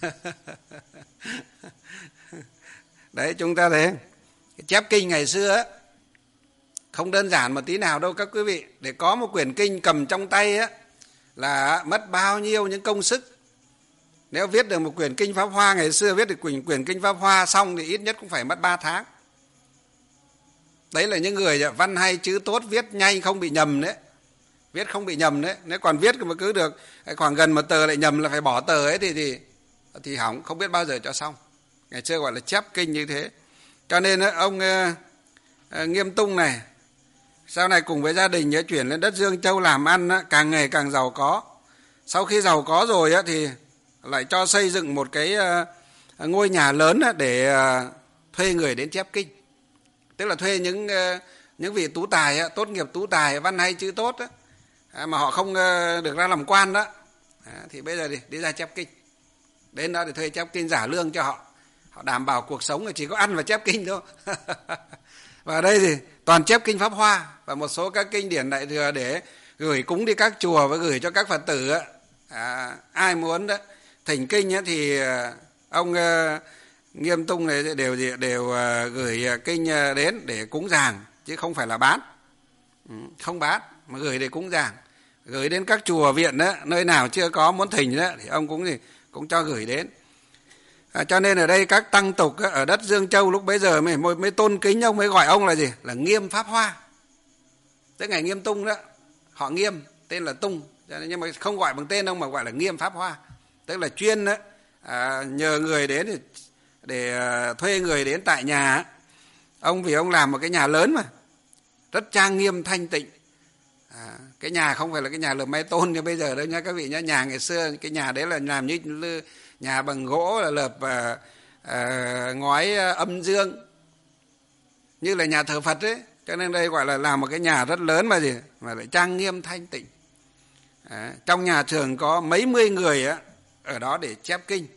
Đấy, chúng ta thấy chép kinh ngày xưa không đơn giản một tí nào đâu các quý vị. Để có một quyển kinh cầm trong tay là mất bao nhiêu những công sức. Nếu viết được một quyển kinh Pháp Hoa, ngày xưa viết được quyển kinh Pháp Hoa xong thì ít nhất cũng phải mất 3 tháng. Đấy là những người văn hay chữ tốt, viết nhanh không bị nhầm đấy. Viết không bị nhầm đấy. Nếu còn viết mà cứ được khoảng gần một tờ lại nhầm là phải bỏ tờ ấy thì hỏng, không biết bao giờ cho xong. Ngày xưa gọi là chép kinh như thế. Cho nên ông Nghiêm Tung này sau này cùng với gia đình chuyển lên đất Dương Châu làm ăn, càng ngày càng giàu có. Sau khi giàu có rồi thì lại cho xây dựng một cái ngôi nhà lớn để thuê người đến chép kinh. Tức là thuê những vị tú tài, tốt nghiệp tú tài, văn hay chữ tốt mà họ không được ra làm quan đó, thì bây giờ đi ra chép kinh. Đến đó để thuê chép kinh, trả lương cho họ. Họ đảm bảo cuộc sống là chỉ có ăn và chép kinh thôi. Và ở đây thì toàn chép kinh Pháp Hoa và một số các kinh điển Đại Thừa để gửi cúng đi các chùa và gửi cho các Phật tử. Ai muốn thỉnh kinh thì ông Nghiêm Tung này đều gửi kinh đến để cúng dường, chứ không phải là bán. Không bán mà gửi để cúng dường, gửi đến các chùa viện đó, nơi nào chưa có muốn thỉnh đó thì ông cũng cho gửi đến. Cho nên ở đây các tăng tục ở đất Dương Châu lúc bấy giờ mới tôn kính ông, mới gọi ông là gì? Là Nghiêm Pháp Hoa. Tới ngày Nghiêm Tung đó, họ Nghiêm, tên là Tung, nhưng mà không gọi bằng tên ông mà gọi là Nghiêm Pháp Hoa. Tức là chuyên đó, nhờ người đến để thuê người đến tại nhà. Ông vì ông làm một cái nhà lớn mà, rất trang nghiêm thanh tịnh. Cái nhà không phải là cái nhà lợp mái tôn như bây giờ đâu nha các vị nhá. Nhà ngày xưa cái nhà đấy là làm như nhà bằng gỗ, là lợp ngói âm dương, như là nhà thờ Phật ấy. Cho nên đây gọi là làm một cái nhà rất lớn mà lại trang nghiêm thanh tịnh. Trong nhà thường có mấy mươi người ở đó để chép kinh.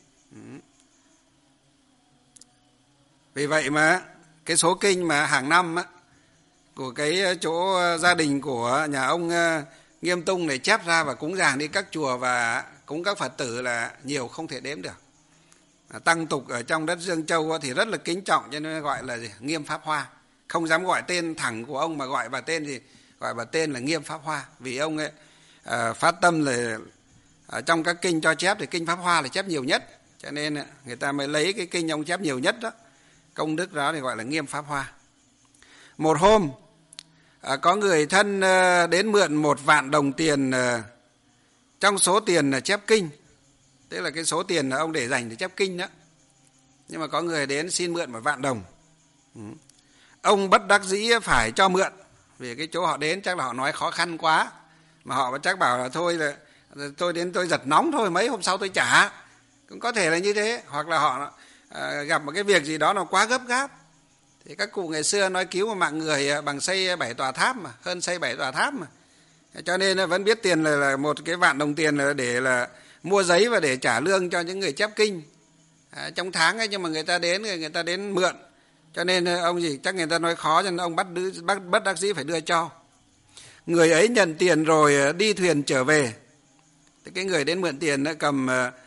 Vì vậy mà cái số kinh mà hàng năm của cái chỗ gia đình của nhà ông Nghiêm Tung này chép ra và cúng dường đi các chùa và cúng các Phật tử là nhiều không thể đếm được. Tăng tục ở trong đất Dương Châu thì rất là kính trọng, cho nên gọi là Nghiêm Pháp Hoa. Không dám gọi tên thẳng của ông mà gọi bà tên là Nghiêm Pháp Hoa. Vì ông ấy phát tâm là trong các kinh cho chép thì kinh Pháp Hoa là chép nhiều nhất, cho nên người ta mới lấy cái kinh ông chép nhiều nhất đó, công đức đó thì gọi là Nghiêm Pháp Hoa. Một hôm có người thân đến mượn 1 vạn đồng tiền trong số tiền chép kinh, tức là cái số tiền ông để dành để chép kinh đó. Nhưng mà có người đến xin mượn 1 vạn đồng. Ông bất đắc dĩ phải cho mượn, vì cái chỗ họ đến chắc là họ nói khó khăn quá, mà họ chắc bảo là thôi là tôi đến tôi giật nóng thôi, mấy hôm sau tôi trả. Cũng có thể là như thế, hoặc là họ gặp một cái việc gì đó nó quá gấp gáp. Thì các cụ ngày xưa nói cứu một mạng người bằng xây 7 tòa tháp mà, hơn xây 7 tòa tháp mà. Cho nên vẫn biết tiền là 1 cái vạn đồng tiền là để là mua giấy và để trả lương cho những người chép kinh trong tháng ấy, nhưng mà người ta đến mượn. Cho nên ông chắc người ta nói khó, cho nên ông bất đắc dĩ phải đưa cho. Người ấy nhận tiền rồi đi thuyền trở về. Thì cái người đến mượn tiền cầm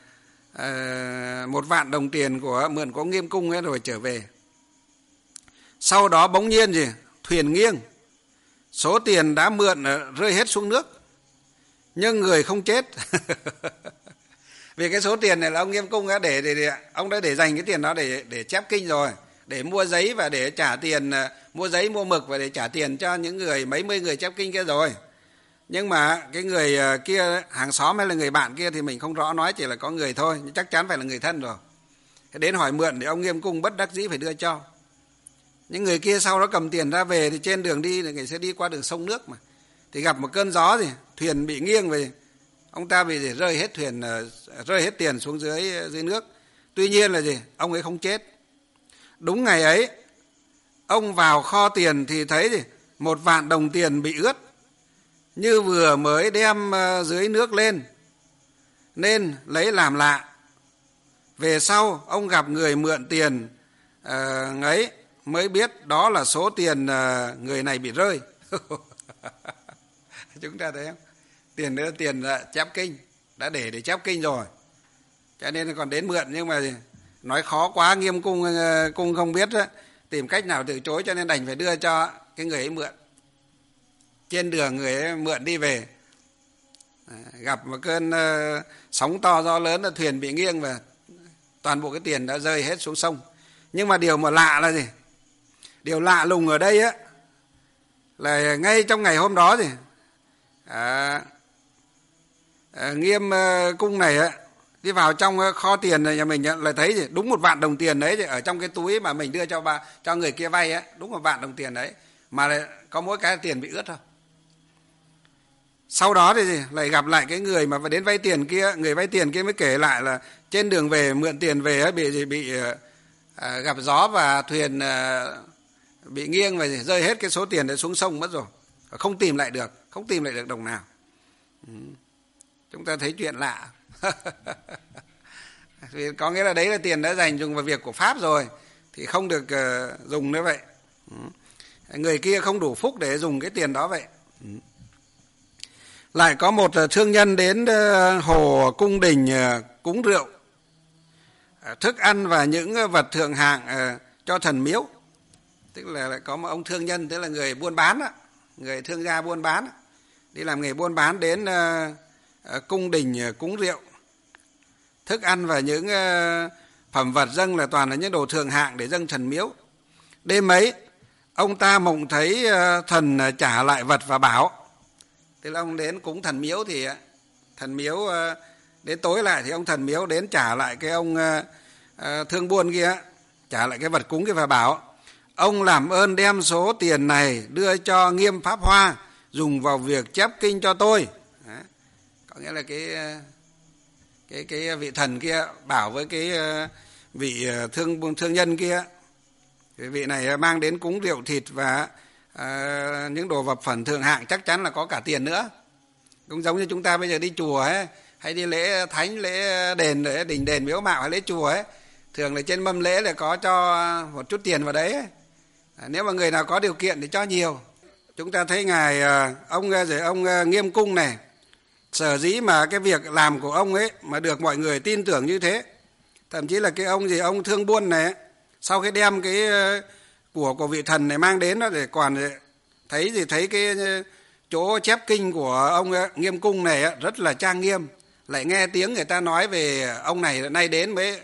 1 vạn đồng tiền mượn của Nghiêm Cung ấy rồi trở về. Sau đó bỗng nhiên thuyền nghiêng, số tiền đã mượn rơi hết xuống nước, nhưng người không chết. Vì cái số tiền này là ông Nghiêm Cung ông đã để dành cái tiền đó để chép kinh rồi, để mua giấy và để trả tiền, mua giấy mua mực và để trả tiền cho những người mấy mươi người chép kinh kia rồi. Nhưng mà cái người kia, hàng xóm hay là người bạn kia thì mình không rõ, nói chỉ là có người thôi, nhưng chắc chắn phải là người thân rồi. Đến hỏi mượn thì ông Nghiêm Cung bất đắc dĩ phải đưa cho. Những người kia sau đó cầm tiền ra về, thì trên đường đi thì người sẽ đi qua đường sông nước mà, thì gặp một cơn gió thuyền bị nghiêng về, ông ta bị rơi hết thuyền, rơi hết tiền xuống dưới nước. Tuy nhiên là ông ấy không chết. Đúng ngày ấy ông vào kho tiền thì thấy 1 vạn đồng tiền bị ướt, như vừa mới đem dưới nước lên, nên lấy làm lạ. Về sau ông gặp người mượn tiền ấy mới biết đó là số tiền người này bị rơi. Chúng ta thấy không? Tiền nữa, tiền chép kinh, đã để chép kinh rồi, cho nên còn đến mượn. Nhưng mà nói khó quá, Nghiêm Cung không biết tìm cách nào từ chối, cho nên đành phải đưa cho cái người ấy mượn. Trên đường người ấy mượn đi về, gặp một cơn sóng to gió lớn, là thuyền bị nghiêng và toàn bộ cái tiền đã rơi hết xuống sông. Nhưng mà điều mà lạ là điều lạ lùng ở đây là ngay trong ngày hôm đó Nghiêm Cung này đi vào trong kho tiền nhà mình lại thấy đúng 1 vạn đồng tiền đấy ở trong cái túi mà mình đưa cho người kia vay đúng 1 vạn đồng tiền đấy, mà lại có mỗi cái tiền bị ướt thôi. Sau đó thì lại gặp lại cái người mà đến vay tiền kia, người vay tiền kia mới kể lại là trên đường về mượn tiền về bị gặp gió và thuyền bị nghiêng và rơi hết cái số tiền đấy xuống sông mất rồi, không tìm lại được đồng nào. Chúng ta thấy chuyện lạ. Vì có nghĩa là đấy là tiền đã dành dùng vào việc của Pháp rồi thì không được dùng nữa vậy. Người kia không đủ phúc để dùng cái tiền đó vậy. Lại có một thương nhân đến hồ cung đình cúng rượu. thức ăn và những vật thượng hạng cho thần miếu. Tức là có một ông thương nhân, tức là người buôn bán đó, người thương gia buôn bán đó, đi làm nghề buôn bán đến cung đình cúng rượu. Thức ăn và những phẩm vật dâng là toàn là những đồ thượng hạng để dâng thần miếu. Đêm ấy ông ta mộng thấy thần trả lại vật và bảo. Tức là ông đến cúng thần miếu thì thần miếu đến tối lại thì ông thần miếu đến trả lại cái ông thương buôn kia, trả lại cái vật cúng kia và bảo: ông làm ơn đem số tiền này đưa cho Nghiêm Pháp Hoa dùng vào việc chép kinh cho tôi. Đó. Có nghĩa là cái vị thần kia bảo với cái vị thương nhân kia, cái vị này mang đến cúng rượu thịt và những đồ vật phẩm thượng hạng, chắc chắn là có cả tiền nữa. Cũng giống như chúng ta bây giờ đi chùa ấy, hay đi lễ thánh, lễ đền, lễ đình đền miếu mạo hay lễ chùa ấy, thường là trên mâm lễ là có cho một chút tiền vào đấy ấy. Nếu mà người nào có điều kiện thì cho nhiều. Chúng ta thấy ngài ông Nghiêm Cung này, sở dĩ mà cái việc làm của ông ấy mà được mọi người tin tưởng như thế, thậm chí là cái ông thương buôn này, sau khi đem cái của vị thần này mang đến đó để còn thấy cái chỗ chép kinh của ông Nghiêm Cung này rất là trang nghiêm, lại nghe tiếng người ta nói về ông này nay đến mới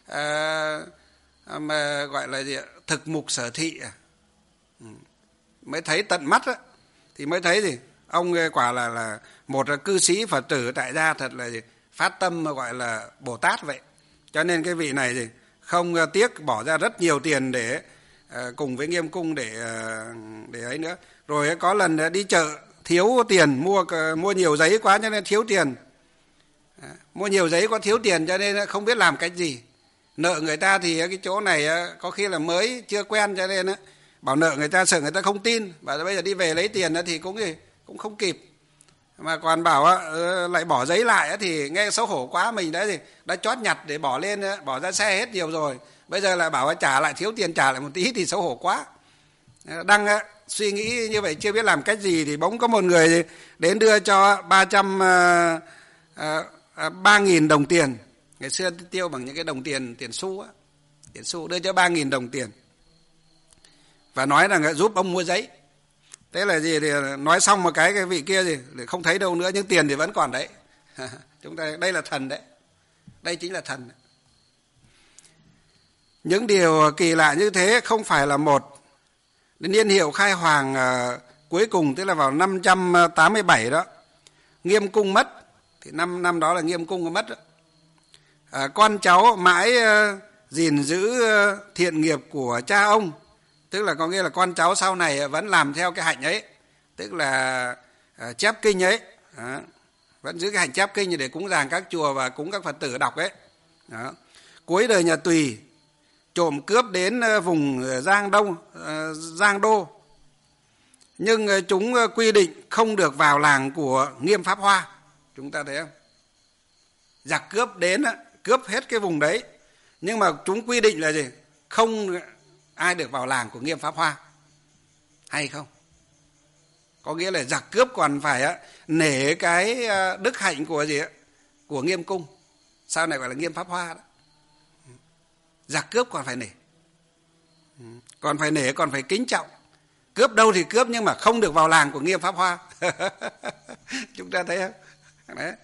mà gọi là gì, thực mục sở thị, mới thấy tận mắt á, thì mới thấy gì ông quả là một cư sĩ Phật tử tại gia thật là phát tâm mà gọi là Bồ Tát vậy. Cho nên cái vị này thì không tiếc bỏ ra rất nhiều tiền để cùng với Nghiêm Cung để ấy nữa. Rồi có lần đi chợ thiếu tiền, mua nhiều giấy quá cho nên thiếu tiền, mua nhiều giấy có thiếu tiền cho nên không biết làm cách gì. Nợ người ta thì cái chỗ này có khi là mới chưa quen cho nên bảo nợ người ta, sợ người ta không tin, và bây giờ đi về lấy tiền thì cũng không kịp, mà còn bảo lại bỏ giấy lại thì nghe xấu hổ quá. Mình đã chót nhặt để bỏ lên, bỏ ra xe hết nhiều rồi, bây giờ lại bảo trả lại, thiếu tiền trả lại một tí thì xấu hổ quá. Đang suy nghĩ như vậy chưa biết làm cách gì thì bỗng có một người đến đưa cho 3.000 đồng tiền. Ngày xưa tiêu bằng những cái đồng tiền xu á, tiền xu, đưa cho 3.000 đồng tiền và nói rằng giúp ông mua giấy. Thế là gì thì nói xong một cái vị kia gì không thấy đâu nữa, nhưng tiền thì vẫn còn đấy. Chúng ta đây là thần đấy, đây chính là thần đấy. Những điều kỳ lạ như thế không phải là một. Niên hiệu khai hoàng cuối cùng, tức là vào 587 đó, Nghiêm Cung mất, thì năm đó là Nghiêm Cung mất đó. Con cháu mãi gìn giữ thiện nghiệp của cha ông, tức là có nghĩa là con cháu sau này vẫn làm theo cái hạnh ấy, tức là chép kinh ấy, vẫn giữ cái hạnh chép kinh để cúng dường các chùa và cúng các Phật tử đọc ấy. Đó. Cuối đời nhà Tùy, trộm cướp đến vùng Giang Đô, nhưng chúng quy định không được vào làng của Nghiêm Pháp Hoa. Chúng ta thấy không? Giặc cướp đến cướp hết cái vùng đấy, nhưng mà chúng quy định là gì? Không ai được vào làng của Nghiêm Pháp Hoa, hay không? Có nghĩa là giặc cướp còn phải nể cái đức hạnh của gì ạ? Của Nghiêm Cung, sau này gọi là Nghiêm Pháp Hoa đó. Giặc cướp còn phải nể, còn phải nể, còn phải kính trọng. Cướp đâu thì cướp, nhưng mà không được vào làng của Nghiêm Pháp Hoa. Chúng ta thấy không? Đấy.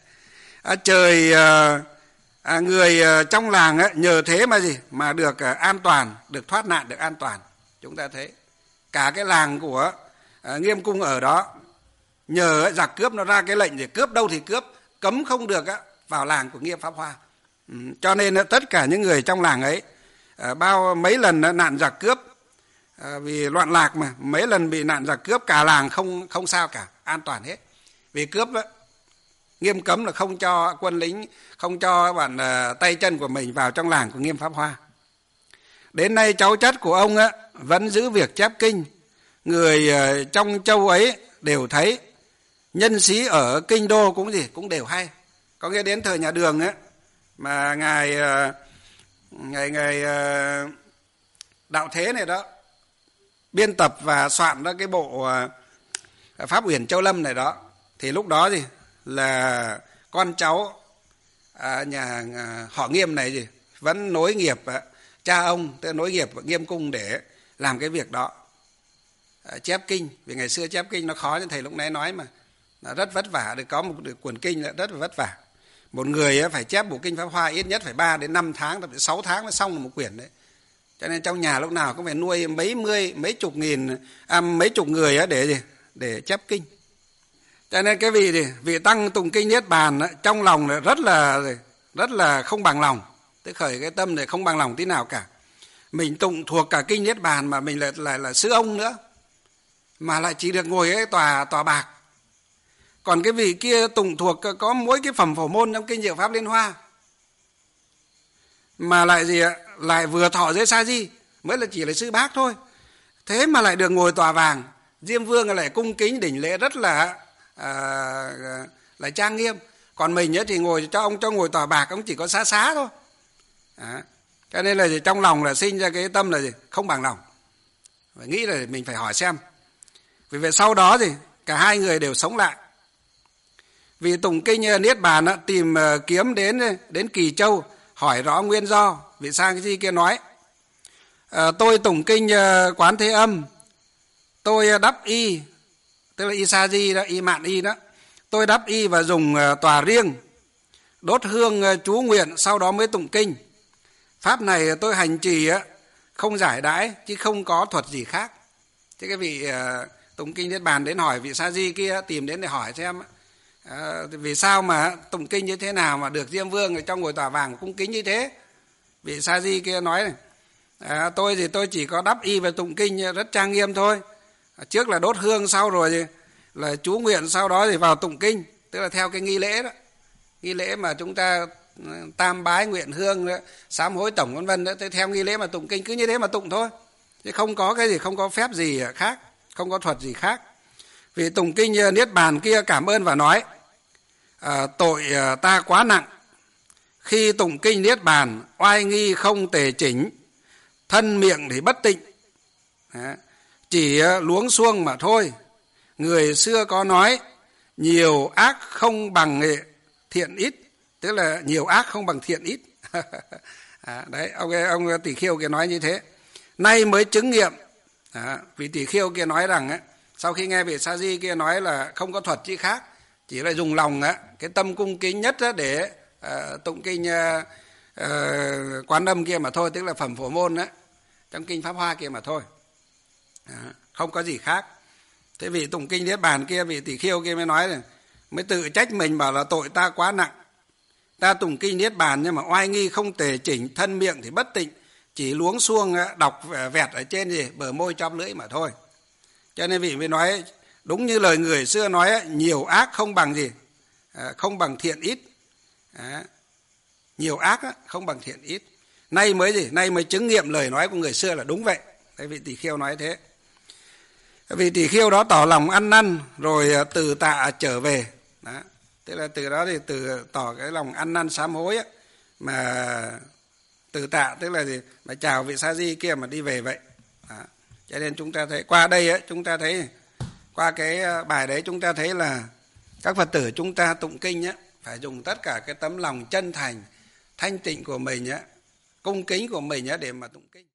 Người trong làng nhờ thế mà gì mà được an toàn, được thoát nạn, được an toàn. Chúng ta thấy cả cái làng của Nghiêm Cung ở đó, nhờ giặc cướp nó ra cái lệnh để cướp đâu thì cướp, cấm không được vào làng của Nghiêm Pháp Hoa. Cho nên tất cả những người trong làng ấy mấy lần nạn giặc cướp, vì loạn lạc mà mấy lần bị nạn giặc cướp, cả làng không sao cả, an toàn hết. Vì cướp nghiêm cấm là không cho quân lính, không cho bạn tay chân của mình vào trong làng của Nghiêm Pháp Hoa. Đến nay cháu chắt của ông vẫn giữ việc chép kinh. Người trong châu ấy đều thấy, nhân sĩ ở kinh đô cũng đều hay. Có nghĩa đến thời nhà Đường mà ngài Đạo Thế này đó biên tập và soạn ra cái bộ Pháp Uyển Châu Lâm này đó, thì lúc đó là con cháu nhà họ Nghiêm này vẫn nối nghiệp cha ông, tức là nối nghiệp Nghiêm Cung để làm cái việc đó, chép kinh. Vì ngày xưa chép kinh nó khó, như thầy lúc nãy nói mà, là rất vất vả, để có một cuốn kinh là rất là vất vả. Một người phải chép bộ kinh Pháp Hoa ít nhất phải 3 đến 5 tháng, thậm chí 6 tháng mới xong một quyển đấy. Cho nên trong nhà lúc nào cũng phải nuôi mấy chục người để chép kinh. Cho nên cái vị tăng tụng kinh Niết Bàn trong lòng rất là không bằng lòng, tức khởi cái tâm này không bằng lòng tí nào cả. Mình tụng thuộc cả kinh Niết Bàn mà mình lại là sư ông nữa, mà lại chỉ được ngồi cái tòa bạc. Còn cái vị kia tụng thuộc có mỗi cái phẩm Phổ Môn trong kinh Diệu Pháp Liên Hoa, mà lại lại vừa thọ giới Sa Di, mới là chỉ là sư bác thôi, thế mà lại được ngồi tòa vàng. Diêm Vương lại cung kính đỉnh lễ rất là trang nghiêm. Còn mình thì ngồi cho ngồi tòa bạc, ông chỉ có xá thôi. Cho nên là trong lòng là sinh ra cái tâm là không bằng lòng, và nghĩ là mình phải hỏi xem. Vì vậy sau đó thì cả hai người đều sống lại. Vì tụng kinh Niết Bàn tìm kiếm đến Kỳ Châu hỏi rõ nguyên do. Vị Sa Di kia nói: tôi tụng kinh Quán Thế Âm, tôi đắp y, tức là y Sa Di đó, y Mạn Y đó, tôi đắp y và dùng tòa riêng, đốt hương chú nguyện, sau đó mới tụng kinh. Pháp này tôi hành trì không giải đãi, chứ không có thuật gì khác. Thế cái vị tụng kinh Niết Bàn đến hỏi vị Sa Di kia, tìm đến để hỏi xem vì sao mà tụng kinh như thế nào mà được Diêm Vương trong ngồi tòa vàng cung kính như thế. Vị Sa Di kia nói này: tôi chỉ có đắp y và tụng kinh rất trang nghiêm thôi. Trước là đốt hương, sau rồi là chú nguyện, sau đó thì vào tụng kinh, tức là theo cái nghi lễ đó, nghi lễ mà chúng ta tam bái nguyện hương đó, sám hối tổng vân vân đó, theo nghi lễ mà tụng kinh cứ như thế mà tụng thôi, chứ không có cái gì, không có phép gì khác, không có thuật gì khác. Vì tụng kinh Niết Bàn kia cảm ơn và nói: tội ta quá nặng, khi tụng kinh Niết Bàn oai nghi không tề chỉnh, thân miệng thì bất tịnh, chỉ luống xuông mà thôi. Người xưa có nói nhiều ác không bằng thiện ít, tức là nhiều ác không bằng thiện ít. Đấy, ông Tỷ Khiêu kia nói như thế. Nay mới chứng nghiệm. Vị Tỷ Khiêu kia nói rằng sau khi nghe vị Sa Di kia nói là không có thuật chi khác, chỉ là dùng lòng cái tâm cung kính nhất để tụng kinh Quán Âm kia mà thôi, tức là phẩm Phổ Môn trong kinh Pháp Hoa kia mà thôi, không có gì khác. Thế vị tụng kinh Niết Bàn kia, vị Tỷ Khiêu kia mới nói này, mới tự trách mình, bảo là tội ta quá nặng. Ta tụng kinh Niết Bàn nhưng mà oai nghi không tề chỉnh, thân miệng thì bất tịnh, chỉ luống xuông đọc vẹt ở trên bờ môi chóp lưỡi mà thôi. Cho nên vị mới nói đúng như lời người xưa nói, nhiều ác không bằng không bằng thiện ít. Nhiều ác không bằng thiện ít. Nay mới chứng nghiệm lời nói của người xưa là đúng vậy. Thế vị Tỷ Khiêu nói thế. Vị Tỷ Khiêu đó tỏ lòng ăn năn rồi từ tạ trở về. Đó. Tức là từ đó thì tỏ cái lòng ăn năn sám hối mà từ tạ, tức là mà chào vị Sa Di kia mà đi về vậy. Đó. Cho nên chúng ta thấy qua đây chúng ta thấy qua cái bài đấy chúng ta thấy là các Phật tử chúng ta tụng kinh phải dùng tất cả cái tấm lòng chân thành, thanh tịnh của mình, cung kính của mình để mà tụng kinh.